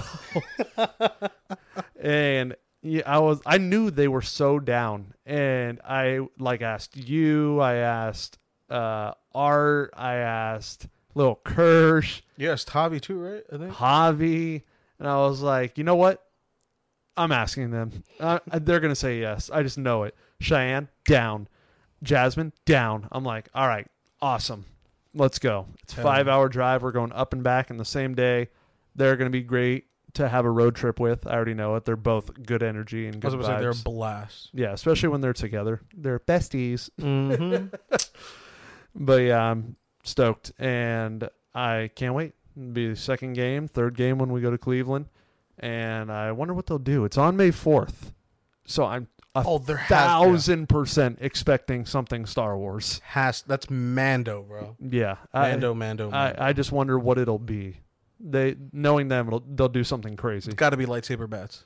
And yeah, I was, I knew they were so down, and I like asked you, I asked uh, Art, I asked Lil Kirsch, Yes, Javi too, right? I think. Javi, and I was like, you know what? I'm asking them. Uh, they're gonna say yes. I just know it. Cheyenne down. Jasmine down. I'm like, all right, awesome. Let's go. It's a Hell five yeah. hour drive. We're going up and back in the same day. They're going to be great to have a road trip with. I already know it. They're both good energy and I good was about to say they're a vibes. blast. Yeah, especially when they're together. They're besties. Mm-hmm. But yeah, I'm stoked. And I can't wait. It'll be the second game, third game when we go to Cleveland. And I wonder what they'll do. It's on May fourth. So I'm a Oh, there has, thousand percent expecting something Star Wars. yeah. has that's Mando, bro. Yeah, Mando, I, Mando, Mando. I, I just wonder what it'll be. They knowing them, it'll, they'll do something crazy. It's got to be lightsaber bats.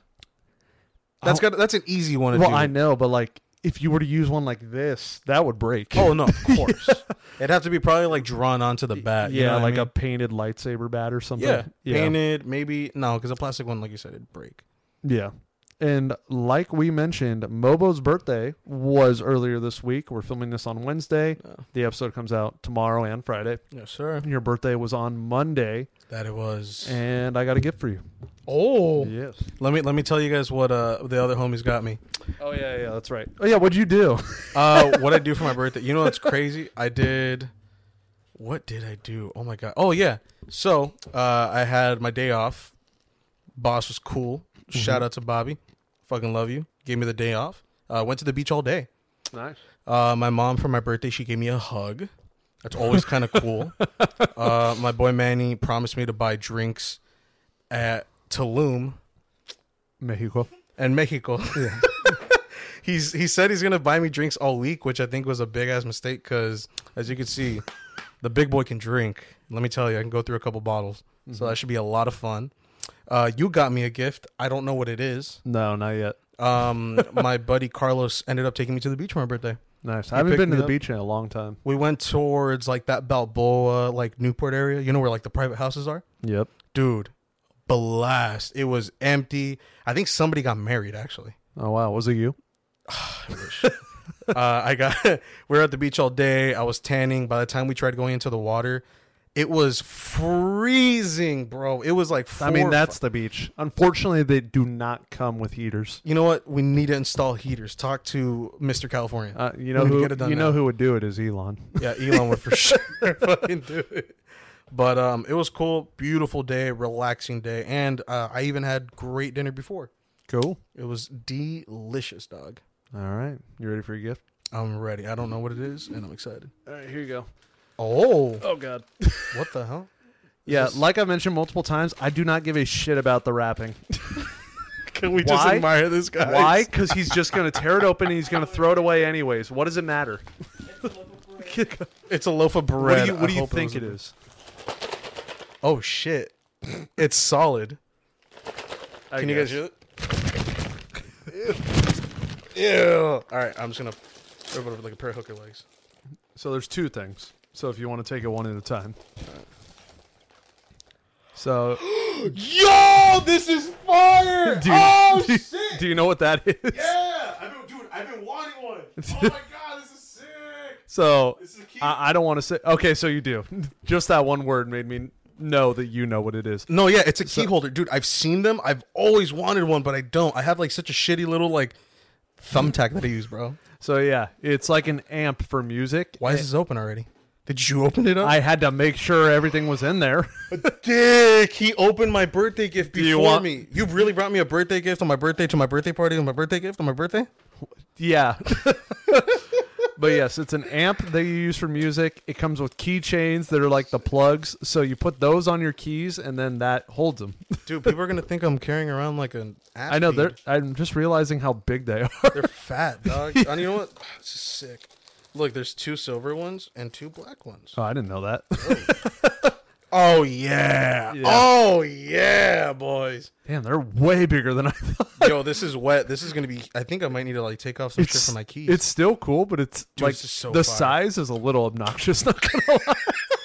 That's I'll- got that's an easy one to well, do. I know, but like if you were to use one like this, that would break. Oh no, of course. It'd have to be probably like drawn onto the bat. yeah, you know what like I mean? a painted lightsaber bat or something. yeah, yeah, painted maybe no, because a plastic one, like you said, it'd break. yeah. And like we mentioned, Mobo's birthday was earlier this week. We're filming this on Wednesday. Yeah. The episode comes out tomorrow and Friday. Yes, sir. Your birthday was on Monday, That it was. and I got a gift for you. Oh, Yes. let me let me tell you guys what uh the other homies got me. Oh yeah, yeah, that's right. Oh yeah, what'd you do? Uh, what I do for my birthday? You know what's crazy? I did. What did I do? Oh my god. Oh yeah. So uh, I had my day off. Boss was cool. Shout out to Bobby. Fucking love you. Gave me the day off. Uh, went to the beach all day. Nice. Uh, my mom for my birthday, she gave me a hug. That's always kind of cool. Uh, my boy Manny promised me to buy drinks at Tulum Mexico. and Mexico. Yeah. he's he said he's gonna buy me drinks all week, which I think was a big ass mistake because, as you can see, the big boy can drink. Let me tell you, I can go through a couple bottles, Mm-hmm. so that should be a lot of fun. Uh, you got me a gift. I don't know what it is. No, not yet. Um, my buddy Carlos ended up taking me to the beach for my birthday. Nice. He I haven't picked been to me the up. beach in a long time. We went towards like that Balboa, like Newport area. You know where like the private houses are? Yep. Dude, blast. It was empty. I think somebody got married actually. Oh wow, was it you? I wish. uh, I got. we were at the beach all day. I was tanning. By the time we tried going into the water, it was freezing, bro. It was like. Four I mean, that's the beach. Unfortunately, they do not come with heaters. You know what? We need to install heaters. Talk to Mister California. Uh, you know We need to who? get it done You know now. who would do it is Elon. Yeah, Elon would for sure fucking do it. But um, it was cool, beautiful day, relaxing day, and uh, I even had great dinner before. Cool. It was delicious, dog. All right, you ready for your gift? I'm ready. I don't know what it is, and I'm excited. All right, here you go. Oh, Oh god. what the hell? Yeah, this- like I mentioned multiple times, I do not give a shit about the wrapping. Can we Why? just admire this guy? Why? Because he's just going to tear it open and he's going to throw it away anyways. What does it matter? It's a loaf of What bread. do you, what do I you hope think was it a- is? Oh shit! It's solid. I Can you guys guess. hear it? Ew. Ew. All right, I'm just gonna rub it over like a pair of hooker legs. So there's two things. So if you want to take it one at a time. So Yo, this is fire! do you, oh do, you- shit! do you know what that is? Yeah, I've been, dude, I've been wanting one. Oh my god, this is sick. So This is a key. I, I don't want to say. Okay, so you do. Just that one word made me know that you know what it is. No, yeah, it's a key holder, dude. I've seen them. I've always wanted one, but I don't. I have like such a shitty little like thumbtack that I use, bro. So yeah, it's like an amp for music. Why is this open already? Did you open it up? I had to make sure everything was in there. Dick, he opened my birthday gift Do you before want- me. You really brought me a birthday gift on my birthday to my birthday party on my birthday gift on my birthday? Yeah. But yes, it's an amp that you use for music. It comes with keychains that are like the plugs. So you put those on your keys and then that holds them. Dude, people are going to think I'm carrying around like an ass I know. bead. They're, I'm just realizing how big they are. They're fat, dog. And you know what? This is sick. Look, there's two silver ones and two black ones. Oh, I didn't know that. Oh, yeah. Yeah. Oh, yeah, boys. Damn, they're way bigger than I thought. Yo, this is wet. This is going to be... I think I might need to, like, take off some shit from my keys. It's still cool, but it's Dude, like this is so the fire. size is a little obnoxious. Not gonna lie.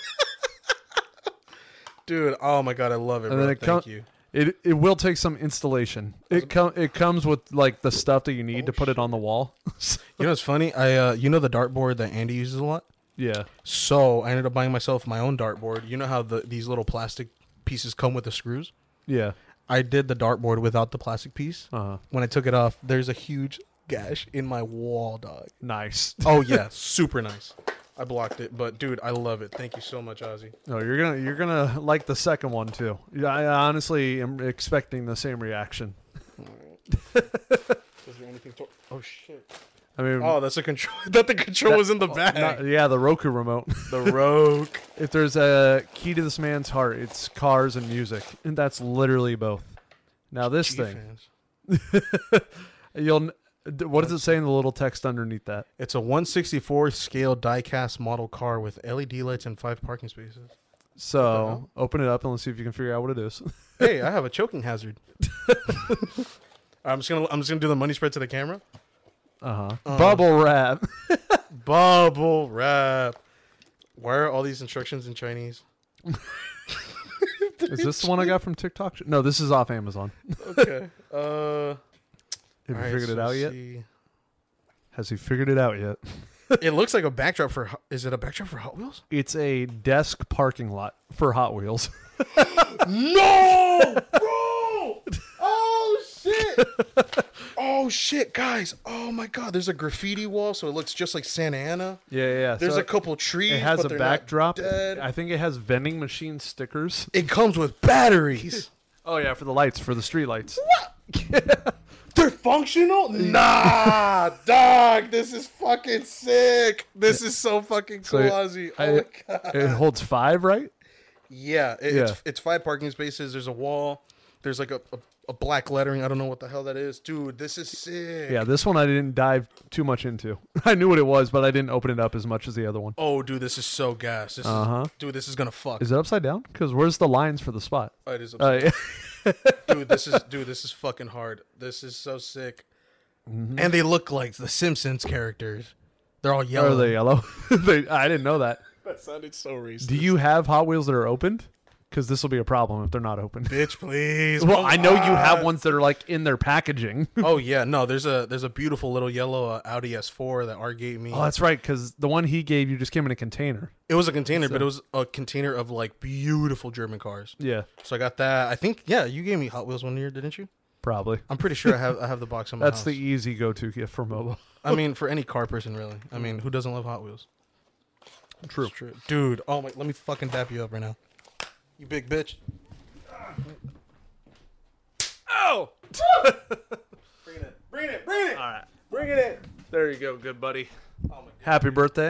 Dude, oh, my God. I love it, And bro. then it Thank com- you. It it will take some installation. It com- it comes with like the stuff that you need Oh, to put it on the wall. You know what's funny? I uh, You know the dartboard that Andy uses a lot? Yeah. So I ended up buying myself my own dartboard. You know how the these little plastic pieces come with the screws? Yeah. I did the dartboard without the plastic piece. Uh-huh. When I took it off, there's a huge gash in my wall, dog. Nice. Oh yeah, super nice. I blocked it, but dude, I love it. Thank you so much, Ozzy. No, you're gonna you're gonna like the second one too. Yeah, I honestly am expecting the same reaction. Is there anything? To- oh shit! I mean, Oh, that's a control. That the control was in the bag. not- yeah, the Roku remote. the Rogue. If there's a key to this man's heart, it's cars and music, and that's literally both. Now this thing, you'll. n- d- What does it say in the little text underneath that? It's a one sixty-four scale die-cast model car with L E D lights and five parking spaces. So open it up and let's see if you can figure out what it is. Hey, I have a choking hazard. I'm just gonna I'm just gonna do the money spread to the camera. Uh-huh. Uh. Bubble wrap. Bubble wrap. Why are all these instructions in Chinese? Is this the one I got from TikTok? No, this is off Amazon. Okay. Uh, Have you all right, figured it so out let's yet? see. Has he figured it out yet? It looks like a backdrop for. Ho- Is it a backdrop for Hot Wheels? It's a desk parking lot for Hot Wheels. No, bro! Oh shit! Oh shit, guys! Oh my god! There's a graffiti wall, so it looks just like Santa Ana. Yeah, yeah. yeah. There's So a couple trees. It has but a they're not backdrop. dead. I think it has vending machine stickers. It comes with batteries. Oh yeah, for the lights, for the street lights. They're functional? Nah, dog. This is fucking sick. This is so fucking So cool, Ozzy. Oh I- my god. It holds five, right? Yeah, it, Yeah. It's, it's five parking spaces. There's a wall. There's like a, a, a black lettering. I don't know what the hell that is. Dude, this is sick. Yeah, this one I didn't dive too much into. I knew what it was, but I didn't open it up as much as the other one. Oh, dude, this is so gas. This Uh-huh. is, dude, this is gonna fuck. Is it upside down? Because where's the lines for the spot? Oh, it is Uh, upside yeah. dude, this is dude, this is fucking hard. This is so sick. Mm-hmm. And they look like the Simpsons characters. They're all Are yellow. they yellow? they, I didn't know that. That sounded so racist. Do you have Hot Wheels that are opened? Because this will be a problem if they're not opened. Bitch, please. Well, come I know you have on. ones that are like in their packaging. Oh yeah, no. There's a there's a beautiful little yellow uh, Audi S four that Art gave me. Oh, that's right. Because the one he gave you just came in a container. It was a container, So- but it was a container of like beautiful German cars. Yeah, So I got that. I think yeah, you gave me Hot Wheels one year, didn't you? probably. I'm pretty sure I have I have the box in my That's house. the easy go-to gift for Mobo. I mean, for any car person, really. I mean, who doesn't love Hot Wheels? True. It's true, dude. Oh my, let me fucking dap you up right now. You big bitch. Oh! Bring it, bring it, bring it, All right. bring it in. There you go, good buddy. Oh my god. Happy birthday.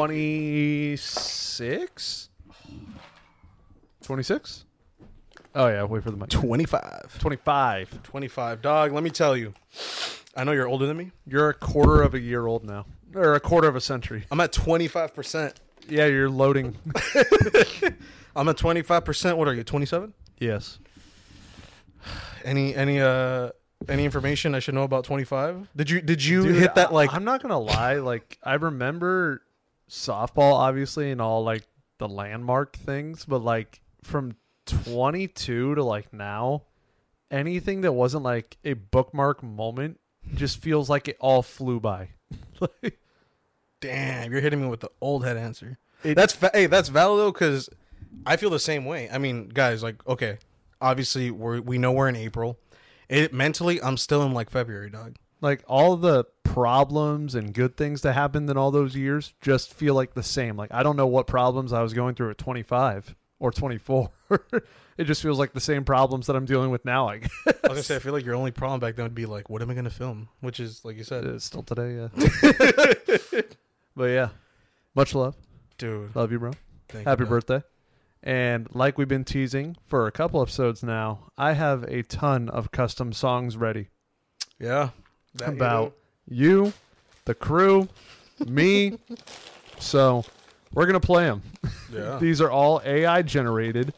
twenty-six? twenty-six? Oh, yeah. Wait for the mic. twenty-five. twenty-five. twenty-five. Dog, let me tell you. I know you're older than me. You're a quarter of a year old now. Or a quarter of a century. I'm at twenty-five percent. Yeah, you're loading. I'm at twenty-five percent. What are you, twenty-seven? Yes. Any any uh any information I should know about twenty-five? Did you did you Dude, hit that I- like I'm not gonna lie, like I remember softball obviously and all like the landmark things, but like from twenty-two to like now, anything that wasn't like a bookmark moment just feels like it all flew by. Like, damn, you're hitting me with the old head answer. It- that's fa- hey, that's valid though, because I feel the same way. I mean, guys, like, okay, obviously we we know we're in April. It mentally, I'm still in like February, dog. Like all the problems and good things that happened in all those years just feel like the same. Like I don't know what problems I was going through at twenty-five or twenty-four. It just feels like the same problems that I'm dealing with now. I guess. I was gonna say, I feel like your only problem back then would be like, what am I gonna film? Which is, like you said, It is still today, yeah. But yeah, much love. dude. Love you, bro. Thank Happy you, man. birthday. And like we've been teasing for a couple episodes now, I have a ton of custom songs ready Yeah. That you about you, the crew, me. So we're going to play them. do. Yeah. These are all A I generated.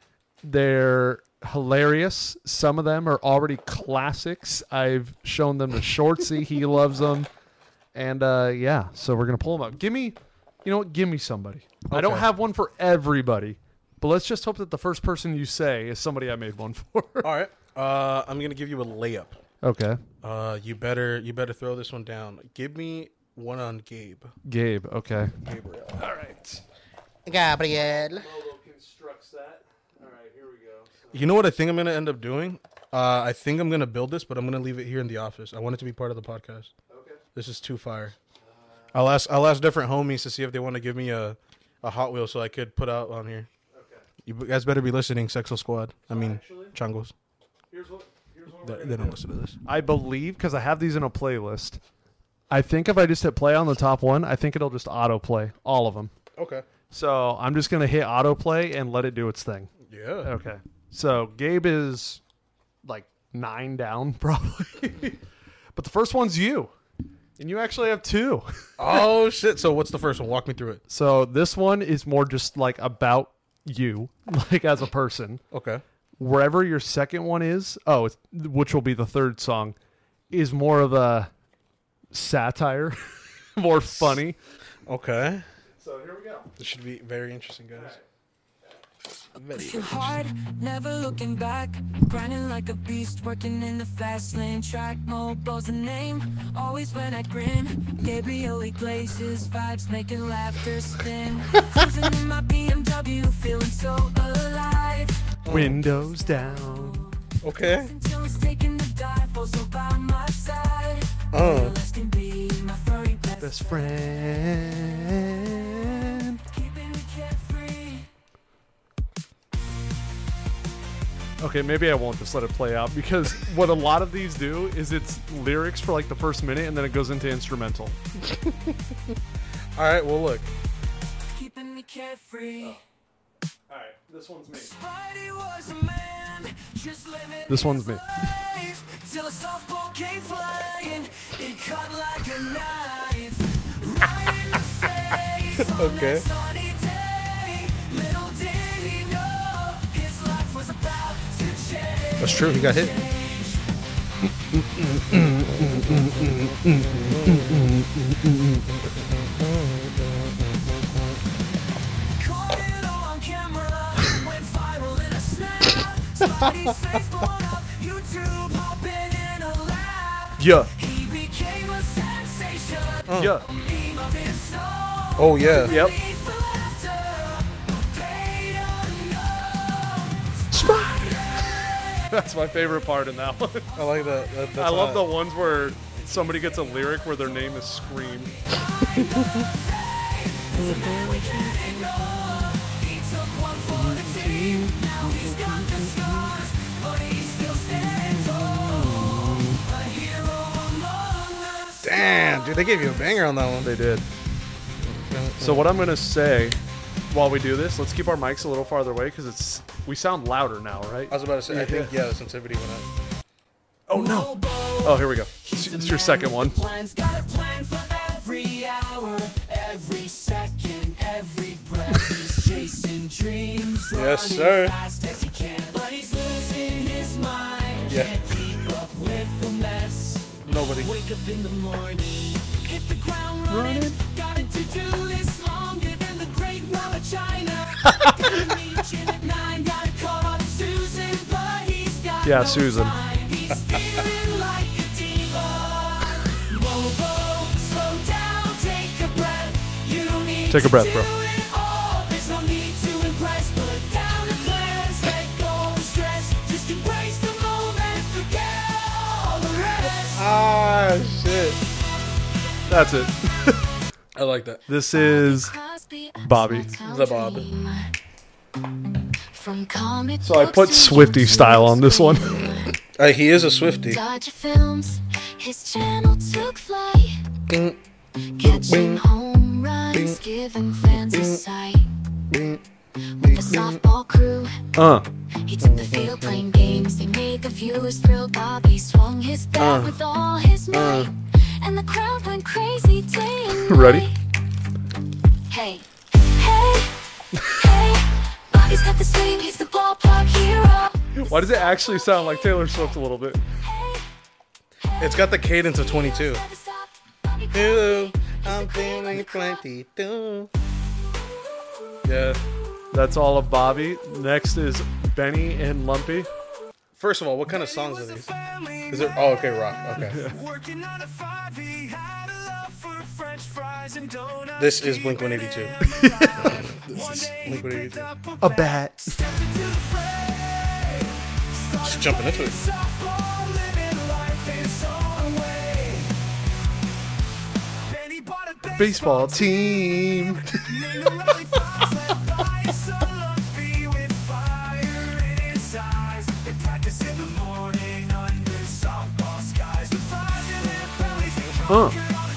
They're hilarious. Some of them are already classics. I've shown them to Shortsy. He loves them. And uh, yeah, so we're going to pull them up. Give me, you know what? Give me somebody. I don't Okay. have one for everybody, but let's just hope that the first person you say is somebody I made one for. All right. Uh, I'm gonna give you a layup. Okay. Uh, you better you better throw this one down. Give me one on Gabe. Gabe. Okay. Gabriel. All right. Gabriel. Logo constructs that. All right, here we go. You know what I think I'm gonna end up doing? Uh, I think I'm gonna build this, but I'm gonna leave it here in the office. I want it to be part of the podcast. Okay. This is too fire. I'll ask I'll ask different homies to see if they want to give me a, a Hot Wheel so I could put out on here. Okay. You guys better be listening, Sexo Squad. I mean, Actually, Changos. here's what. Here's what They, we're they gonna don't do. listen to this. I believe because I have these in a playlist. I think if I just hit play on the top one, I think it'll just autoplay all of them. Okay. So I'm just gonna hit autoplay and let it do its thing. Yeah. Okay. So Gabe is like nine down probably, but the first one's you, and you actually have two. Oh shit! So what's the first one? Walk me through it. So this one is more just like about you, like as a person. Okay. Wherever your second one is, oh, it's, which will be the third song, is more of a satire, more funny. Okay. So here we go. This should be very interesting, guys. Pushing hard, never looking back. Grinding like a beast, working in the fast lane. Track mode blows the name. Always when I grin, Gabriel Iglesias vibes making laughter spin. Cruising in my B M W, feeling so alive. Windows down. Okay. Until it's taking the dive, also by my side. Uh. Less can be my furry best, Best friend. keeping me carefree. Okay, maybe I won't just let it play out because what a lot of these do is it's lyrics for like the first minute and then it goes into instrumental. All right. Well, look. Keeping me carefree. All right, this one's me. Spidey was a man, just living This one's me. life, till a softball came flying, it cut like a knife, right in the face. On Okay. that sunny day, little did he know his life was about to change. That's true. He got hit. Caught it all on camera, went viral in a snap. Spidey's face blown up, YouTube hopping in a lap. Yeah, He became a sensation. yeah. Meme of his soul. Oh yeah. Yep. Leave for laughter, paid unknown. That's my favorite part in that one. I like that. that that's I love the hot. ones where somebody gets a lyric where their name is screamed. He took one for the team. Now he's got the scars, but he still stands tall. A hero among us. Damn, dude, they gave you a banger on that one. They did. So what I'm gonna say while we do this, let's keep our mics a little farther away because it's we sound louder now, right? I was about to say. I think yeah, the sensitivity went up. Oh no! Oh, here we go. It's, it's your second one. Plan's got a plan for every hour, every second, every breath. He's chasing dreams, Yes, running sir. fast as he can, but he's losing his mind. Yeah. Can't keep up with the mess. Nobody. Wake up in the morning, hit the ground running. Got a to-do list longer than the Great Wall of China. Reaching at nine, gotta call up Susan, but he's got Yeah, no Susan. time. He's feeling like a diva. Mobo, slow down, take a breath. You don't need Take a to breath, do bro. it all. There's no need to impress. Put down the plans, let go of stress. Just embrace the moment, forget all the rest. Ah That's it. I like that. This is Bobby. The Bob. So I put Swiftie style on this one. Uh, he is a Swiftie. Dodger Films, his channel took flight. Bing, Catching bing, home runs, bing, giving fans a bing, sight. bing. With the softball crew, Uh. he took the field playing games. They made the viewers thrilled. Bobby swung his bat Uh. with all his might, Uh. and the crowd went crazy day and Ready? night. Hey, hey, hey, Bobby's got the swing. He's the ballpark hero. Why does it actually sound like Taylor Swift a little bit? It's got the cadence of twenty-two. Never stop. Bobby Ooh, I'm feeling twenty-two. Yeah. That's all of Bobby. Next is Benny and Lumpy. First of all, what kind of songs are these? Is it? Oh, okay, rock. Okay. This is Blink one eighty-two. This is Blink one eighty-two. A bat. Just jumping into it. Baseball team. Huh.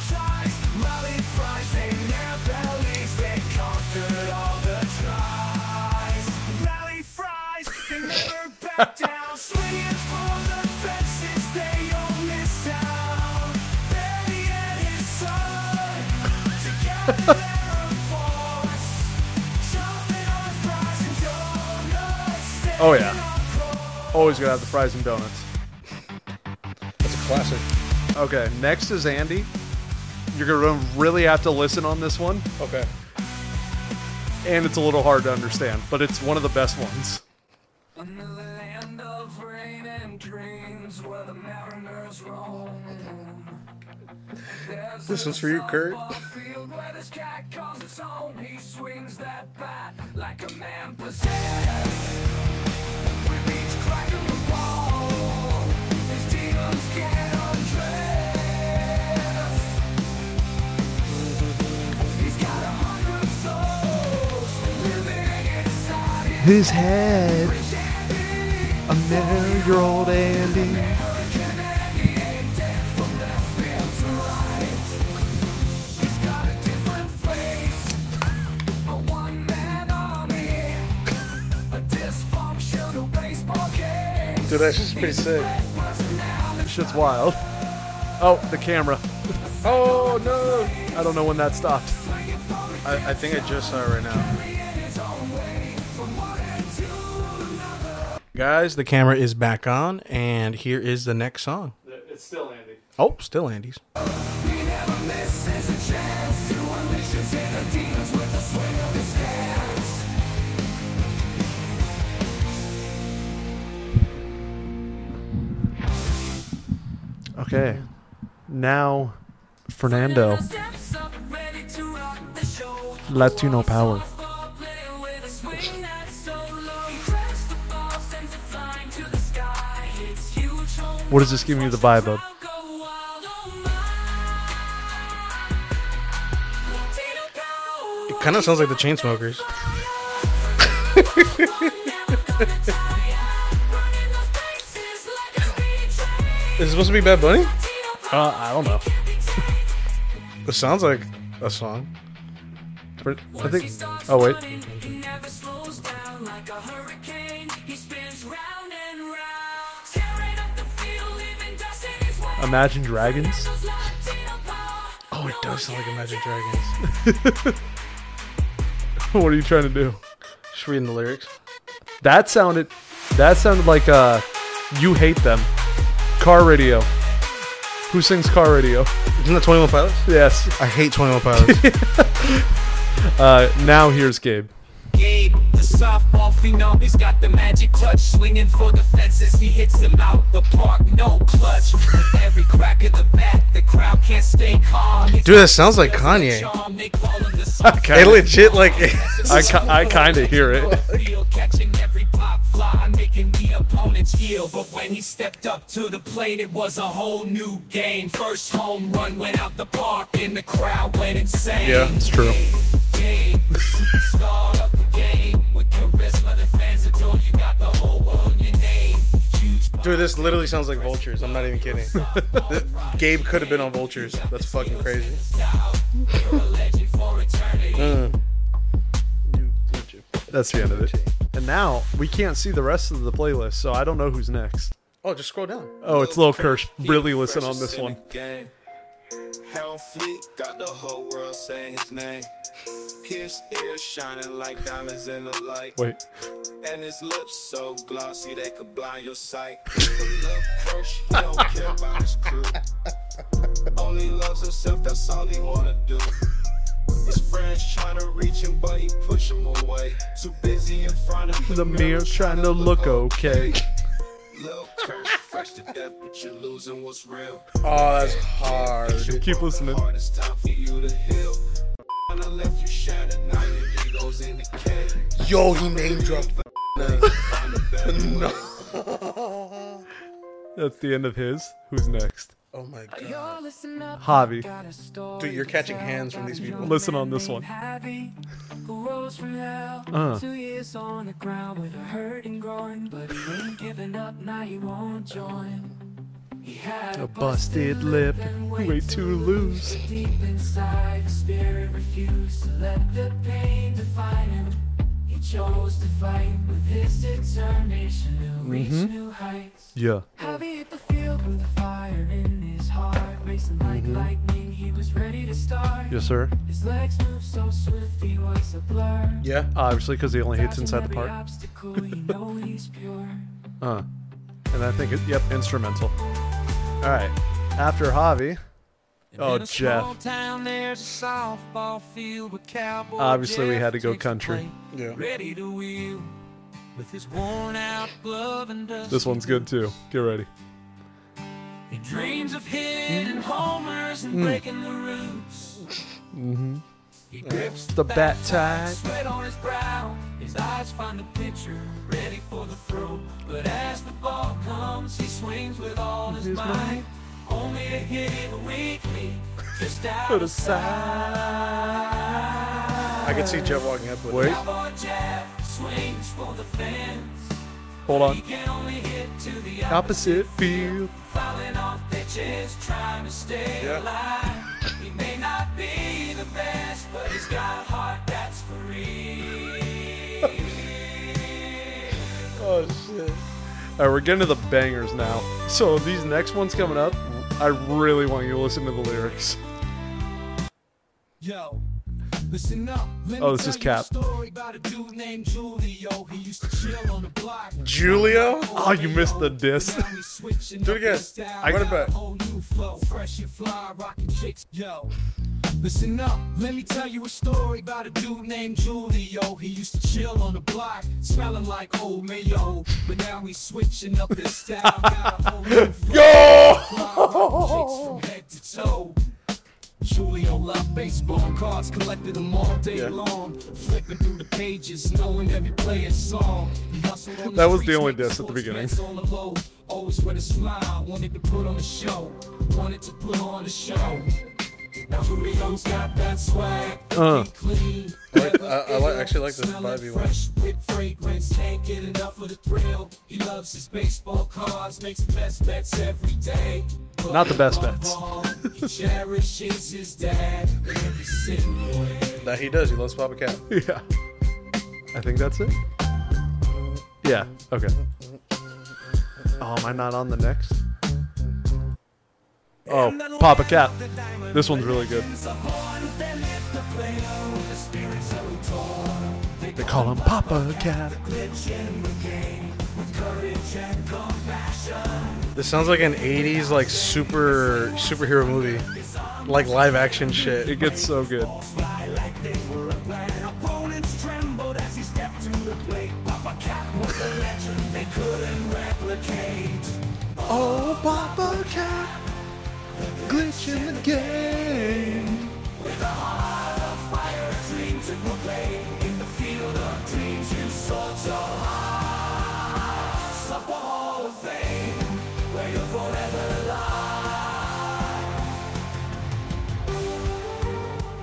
Oh yeah. Always gonna have the fries and donuts. That's a classic. Okay, next is Andy. You're gonna really have to listen on this one, Okay. and it's a little hard to understand, but it's one of the best ones. In the land of rain and dreams where the mariners roam. There's This a one's for you, Kurt. softball field where this cat calls his own. He swings that bat like a man possessed. With each crack of the ball, his demons get undressed. He's got a hundred souls living inside His his head. A year-old Andy. Dude, that's just pretty sick. Shit's wild. Oh, the camera. Oh, no. I don't know when that stopped. I, I think I just saw it right now. Guys, the camera is back on, and here is the next song. It's still Andy. Oh, still Andy's. Okay. Now, Fernando. Latino power. What does this give you the vibe of? It kind of sounds like the Chainsmokers. Is it supposed to be Bad Bunny? Uh, I don't know. It sounds like a song. But I think. Oh wait. Imagine Dragons. Oh, it does sound like Imagine Dragons. What are you trying to do? Just reading the lyrics. That sounded. That sounded like uh, You Hate Them. Car Radio. Who sings Car Radio? Isn't that twenty-one Pilots? Yes. I hate twenty-one Pilots. Uh, now here's Gabe. Gabe, the softball phenom, he's got the magic touch. Swinging for the fences, he hits them out the park, no clutch. With every crack of the bat, the crowd can't stay calm. Dude, that sounds like Kanye. Okay. It legit like. I, ki- I kind of hear it. Catching every pop fly, making the opponent managed ill, but when he stepped up to the plate, it was a whole new game. First home run went out the park, and the crowd went insane. Yeah, it's true. Game, superstar of the game, with charisma, the fans adore you, got the whole world in your name. Huge Dude, this literally sounds like Vultures. I'm not even kidding. The- Gabe could have been on Vultures. That's fucking crazy. You're a legend for eternity. Mm. That's the end of it. And now we can't see the rest of the playlist, so I don't know who's next. Oh, just scroll down. Oh, it's Lil Kirsch. Really listen on this one. Harold Fleet got the whole world saying his name. His ears shining like diamonds in the light. Wait. And his lips so glossy they could blind your sight. Lil Kirsch, he don't care about his crew. Only loves himself, that's all he wanna do. His friends trying to reach him, but he push him away. Too busy in front of The mirror trying to look okay. Lil Kirsch, fresh to death, but you're losing what's real. Oh, that's hard. Keep listening. It's time for you to heal. I left you shattered, now your ego's in decay. Yo, he name dropped. No. That's the end of his. Who's next? Oh my god. Yo, listen up, Javi. got a story Dude, you're to catching tell hands from about these a people. young Listen on man this one. named Javi, who rose from hell. Uh. Two years on the ground with a hurting groin, but he ain't giving up, now he won't join. He had A busted lip, and way too loose. Deep inside, the spirit refused to let the pain define him. He chose to fight with his determination to reach Mhm. new heights. Yeah. Javi hit the field with a fire in his heart, racing like lightning, he was ready to start. Yes, sir. His legs moved so swift, he was a blur. Yeah. Obviously, because he only hits Dodging inside the every park. obstacle, you know he's pure. Uh. And I think, it, yep, instrumental. All right. After Javi, oh, Jeff. Obviously, we had to go country. Yeah. Ready to wheel with his worn out glove and dust. This one's good too. Get ready. He dreams of hitting homers and breaking the roots. Mm-hmm. He grips The bat tight. sweat on his brow. His eyes find the pitcher, ready for the throw. But as the ball comes, he swings with all his, His might. might. Only to hit it weakly, just out Put of sight. I could see Jeff walking up with Wait. it. Cowboy Jeff swings for the fence. Hold He on. can only hit to the Opposite field. fouling off pitches, trying to stay Yeah. alive. He may not be the best, but he's got a heart that's free. Oh shit. All right, we're getting to the bangers now. So these next ones coming up, I really want you to listen to the lyrics. Yo, listen up. Let Oh, me this tell is you Cap. a story about a dude named Julio. He used to chill on the block. Julio? Oh, you missed the diss. Now he's switching Do it up again. his style. I- Run it Got a back. whole new flow, fresh and fly, rocking chicks. Yo, listen up. Let me tell you a story about a dude named Julio. He used to chill on the block, smelling like old Mayo. But now he's switching up his style. Got a whole new flow. Yo! Fly, rocking chicks from head to toe. Julio loved baseball cards, collected them all day Yeah. long. Flipping through the pages, knowing every player's song. He hustled on That was the streets, only making diss at the beginning. sportsmen on the low. Always with a smile, wanted to put on a show. Wanted to put on a show. Now Julio's got that swag. Uh. Clean. I like- I- I like- actually like this Smelling vibey one. fresh with fragrance, can't get enough of the thrill. He loves his baseball cards, makes the best bets every day. But Not the best above bets. all, he cherishes his dad in every single way. That he does. He loves Papa Cat. Yeah. I think that's it. Yeah. Okay. Oh, am I not on the next? Oh, Papa Cat. This one's really good. They call him Papa Cat. This sounds like an eighties like super superhero movie. Like live action shit. It gets so good. Opponents trembled as he stepped to the plate. Papa Cat was a legend they couldn't replicate. Oh, Papa Cat. Glitch in the game. With a heart of fire, a dream to proclaim. In the field of dreams, you soared so high. Softball Hall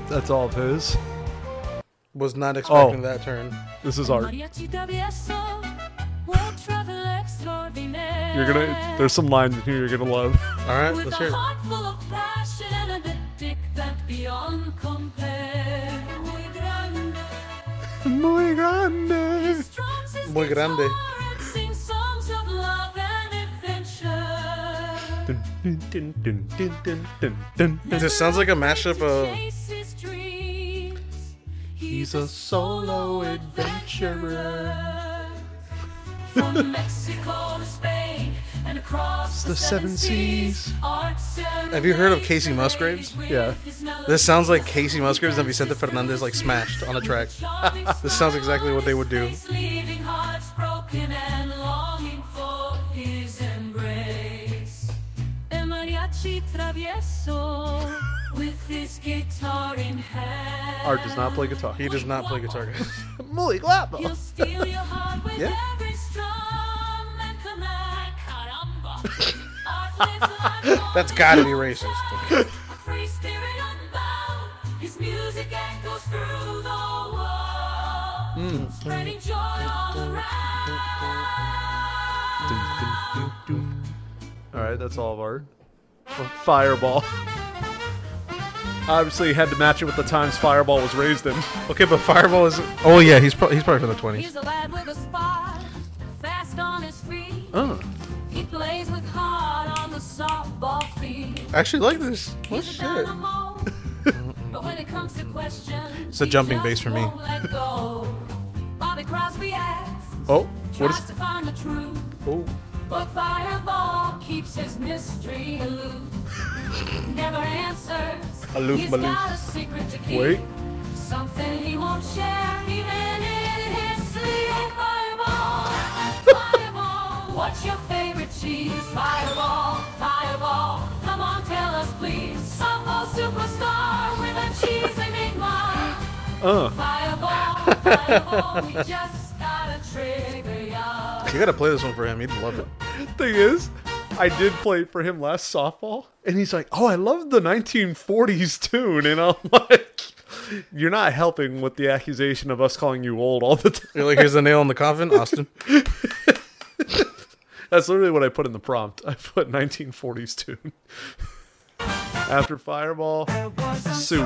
That's all of his. Was not expecting Oh. that turn. This is art. Mariachi travieso, world travel extraordinaire. You're gonna. There's some lines in here you're gonna love. All right, With let's a hear it. heart full of passion and a dick that beyond compare. Muy grande. Muy grande. Strums his Muy grande. guitar and sings songs of love and adventure. Dun, dun, dun, dun, dun, dun, dun, dun. This sounds like a mashup of. Chase his dreams. He's a solo adventurer. From Mexico to Spain and across The seven seas. Have you heard of Casey Musgraves? Yeah. This sounds like Casey Musgraves and Vicente Fernandez like smashed on a track. This sounds exactly what they would do. Leaving hearts broken and longing for his embrace. El mariachi travieso with his guitar in hand. Art does not play guitar. He does not play guitar. Muy guapo. He'll steal your heart with Yeah. every strum and command. Caramba. Art lives like That's gotta be racist. a free spirit unbound. His music echoes through the world, spreading joy all around. All right, that's all of art. Fireball. Obviously, you had to match it with the times Fireball was raised in. Okay, but Fireball is. Oh yeah, he's probably he's probably from the twenties. He's a lad with a spark, fast on his feet. Oh. He plays with heart on the softball field. I actually like this. Oh He's a shit. dynamo, but when it comes to questions, It's a he jumping just bass for me. won't let go. Bobby Crosby asks, Oh, what tries is? to find the truth, Oh, but Fireball keeps his mystery aloof. Never answers. Aloof, He's maloof. got a secret to keep. wait. Something he won't share, even in his sleep. Fireball, Fireball, what's your favorite cheese? Fireball, Fireball, come on, tell us please. Softball superstar with a cheese enigma. Uh. Fireball, Fireball, we just got a trigger ya. You gotta play this one for him. He'd love it. Thing is, I did play it for him last softball, and he's like, "Oh, I love the nineteen forties tune," and I'm like, "You're not helping with the accusation of us calling you old all the time." You're like, here's the nail in the coffin, Austin. That's literally what I put in the prompt. I put nineteen forties tune. After Fireball, Soup.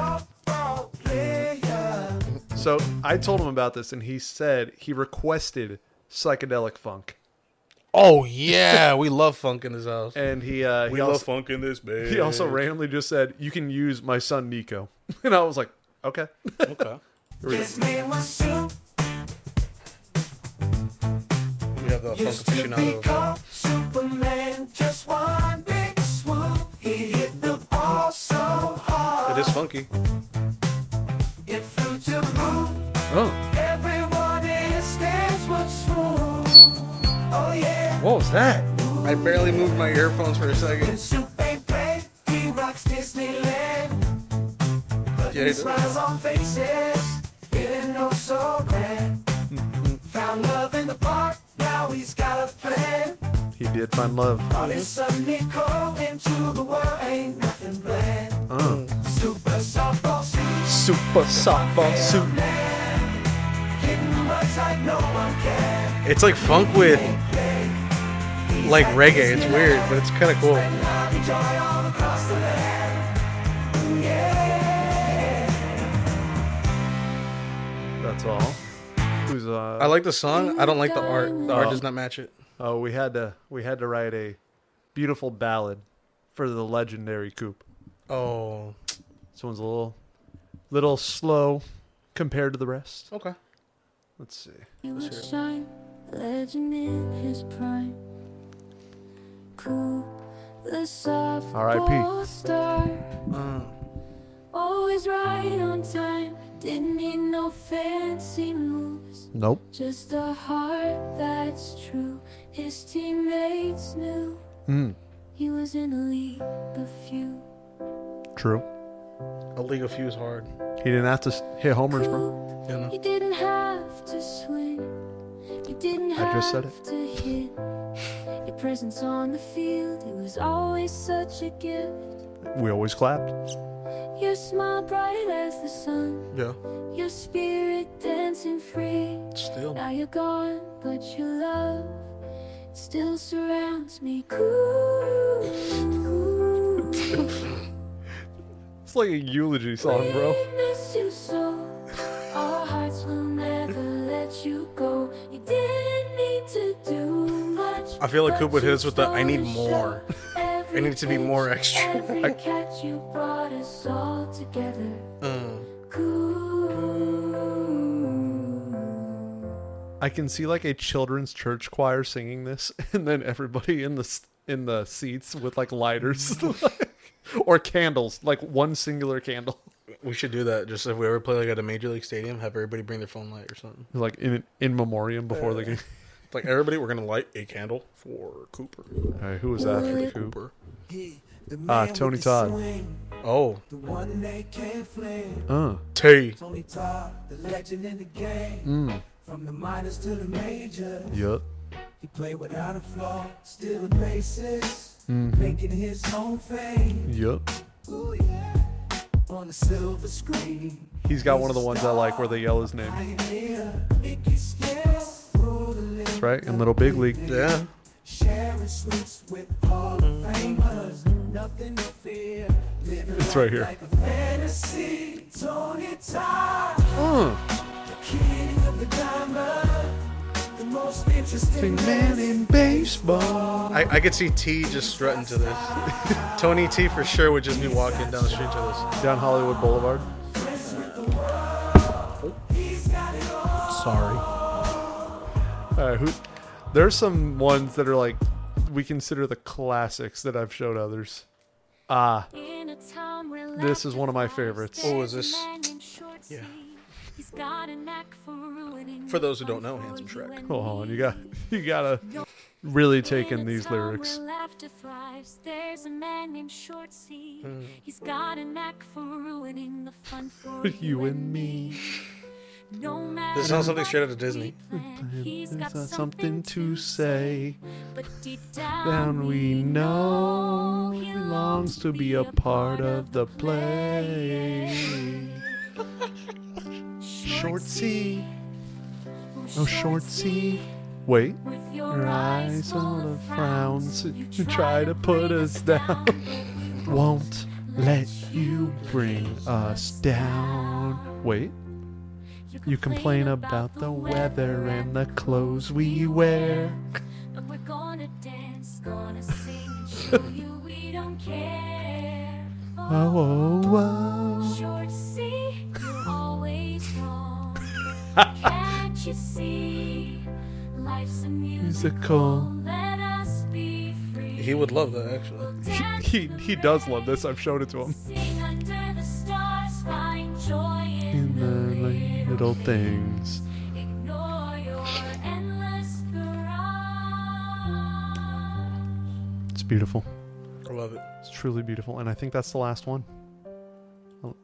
So I told him about this, and he said he requested psychedelic funk, Oh yeah, we love funk in this house. and he uh, he We love also, funk in this bitch. he also randomly just said, "You can use my son Nico," and I was like, "Okay." Okay. His name was Soup. We have the funk Used to be aficionado. called Superman. Just one big swoop. He hit the ball so hard. It is funky. It flew to the moon. Oh, Everyone in his stands would swoon. Oh yeah. what was that? I barely moved my earphones for a When second. Soup ain't played, he rocks Disneyland. But Yeah, he he does. smiles on faces. Feeling no so grand. Found love in the park. Now he's got a plan. He did find love. All his son Nico into the world ain't nothing bland. Oh. Super softball soup. Super softball soup. Hitting bugs like no one can. It's like funk with like reggae. It's weird, but it's kind of cool. Love and joy all across the land. Yeah. That's all. Who's uh? I like the song. I don't like the art. The art does not match it. Oh, we had to we had to write a beautiful ballad for the legendary Coop. Oh, This one's a little little slow compared to the rest. okay. Let's see. He would shine, legend in his prime. Cool, the R I P softball star. Uh, Always right on time. Didn't need no fancy moves. Nope. Just a heart that's true. His teammates knew Mm, he was in a league of few. true. a league of fuse hard. He didn't have to s- hit homers, bro. Cool, You know. you didn't have to swing. You didn't I have just said it. to hit. Your presence on the field, it was always such a gift. We always clapped. Your smile bright as the sun. Yeah. Your spirit dancing free. Still. Now you're gone, but your love still surrounds me. Cool. It's like a eulogy song, bro. We miss you so. Our hearts will never let you go. You didn't need to do much. I feel like Coop would hit us with the, but I you need stole more. the show. I need to be more extra. Every catch you brought us all together. Mm. Cool. I can see like a children's church choir singing this, and then everybody in the s- in the seats with like lighters or candles, like one singular candle, We should do that. Just if we ever play like at a major league stadium, have everybody bring their phone light or something. like in in memoriam before the game. It's like, everybody, we're gonna light a candle for Cooper. All right, who was after Coop? Cooper. Ah, Tony Todd. Oh, The one they can't flame. Uh, Tay. Tony Todd, the legend in the game. mm, From the minors to the majors. yup. He played without a flaw, stealing bases, Mhm. making his own fame. Yup. Ooh, yeah. On the silver screen. He's got one of the ones I like where they yell his name. Pioneer, Icky Skills, rule the league. That's right, in Little Big League. Yeah. Sharing sweets with Hall of Famers. Nothing to fear. Living It's right here. like a fantasy. Tony Todd, Uh, the king of the diamond. The most interesting man in baseball. I, I could see T just strutting to this. Tony T for sure would just be walking down the street to this. Down Hollywood Boulevard. Sorry. All right, who? There's some ones that are like we consider the classics that I've showed others. Ah, This is one of my favorites. Oh, is this- Yeah. For those who don't know, Handsome Shrek. hold on, you got you gotta really take in these lyrics. There's a man named Short C. Mm. He's got a knack for ruining the fun for You and me. No matter This sounds something what straight out of we Disney. plan, He's got There's something to say, but deep down, Down we know he longs to be a part of the play. Short C, oh short C. Wait, with your eyes full of frowns. You try to put us down. Won't let you bring us down. Wait, you complain about the weather and the clothes we wear. But we're gonna dance, gonna sing and show you we don't care. Oh, oh, oh. Short C, you're always wrong. Can't you see? Life's a musical. Musical. Let us be free. He would love that, actually. He he does love this. I've showed it to him. Sing under the stars, find joy in, In the like, little things. Ignore your endless garage. It's beautiful. I love it. It's truly beautiful, and I think that's the last one. Oh.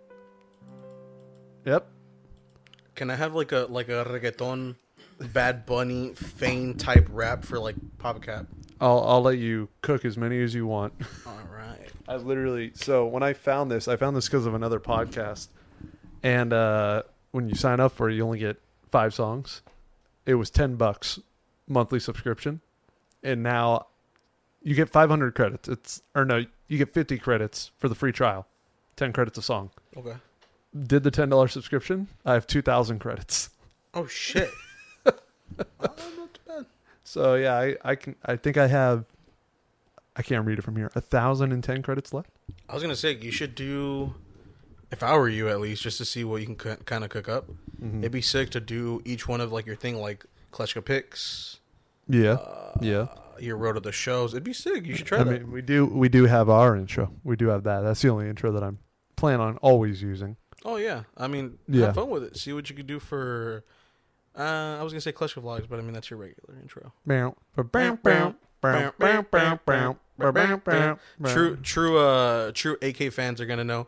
Yep. Can I have like a like a reggaeton, Bad Bunny, Fame type rap for like Papa Cap? I'll I'll let you cook as many as you want. All right. I literally so when I found this, I found this because of another podcast, and uh, when you sign up for it, you only get five songs. It was ten bucks monthly subscription, and now you get five hundred credits. It's or no, you get fifty credits for the free trial, ten credits a song. Okay. Did the ten dollar subscription? I have two thousand credits. Oh shit. Oh, not too bad. So yeah, I, I can I think I have I can't read it from here. A thousand and ten credits left. I was gonna say you should do, if I were you at least, just to see what you can c- kind of cook up. Mm-hmm. It'd be sick to do each one of like your thing, like Kleshka picks, Yeah, uh, yeah. your road of the shows. It'd be sick. You should try I that. mean, we do we do have our intro. We do have that. That's the only intro that I'm plan on always using. Oh yeah, I mean, Yeah. have fun with it. See what you could do for. Uh, I was gonna say Kleshka vlogs, but I mean that's your regular intro. Bow, bow, bow, bow, bow, bow, bow, bow, bow, bow, bow. True, true, uh, true A K fans are gonna know.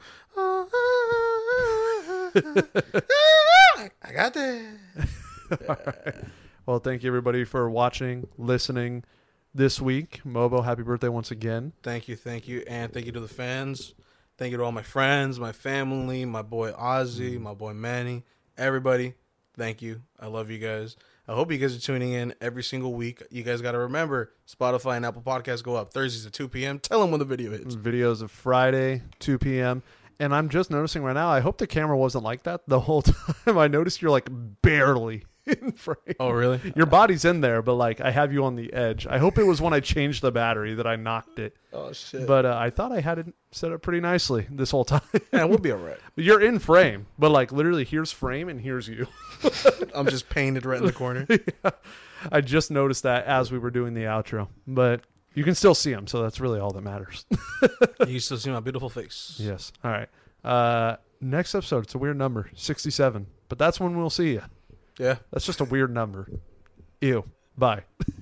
I got that. Well, thank you everybody for watching, listening this week. Mobo, happy birthday once again. Thank you, thank you, and thank you to the fans. Thank you to all my friends, my family, my boy Ozzy, my boy Manny, everybody. Thank you. I love you guys. I hope you guys are tuning in every single week. You guys got to remember, Spotify and Apple Podcasts go up Thursdays at two p.m. Tell them when the video hits. Videos of Friday, two p.m. And I'm just noticing right now, I hope the camera wasn't like that the whole time. I noticed you're like barely in frame. Oh, really? Your body's in there, but like I have you on the edge. I hope it was when I changed the battery that I knocked it. Oh, shit. But uh, I thought I had it set up pretty nicely this whole time. Yeah, we'll be all right. You're in frame, but like literally here's frame and here's you. I'm just painted right in the corner. Yeah. I just noticed that as we were doing the outro, but you can still see them, so that's really all that matters. You still see my beautiful face. Yes. All right. Uh, next episode, it's a weird number, sixty-seven, but that's when we'll see you. Yeah. That's just a weird number. Ew. Bye.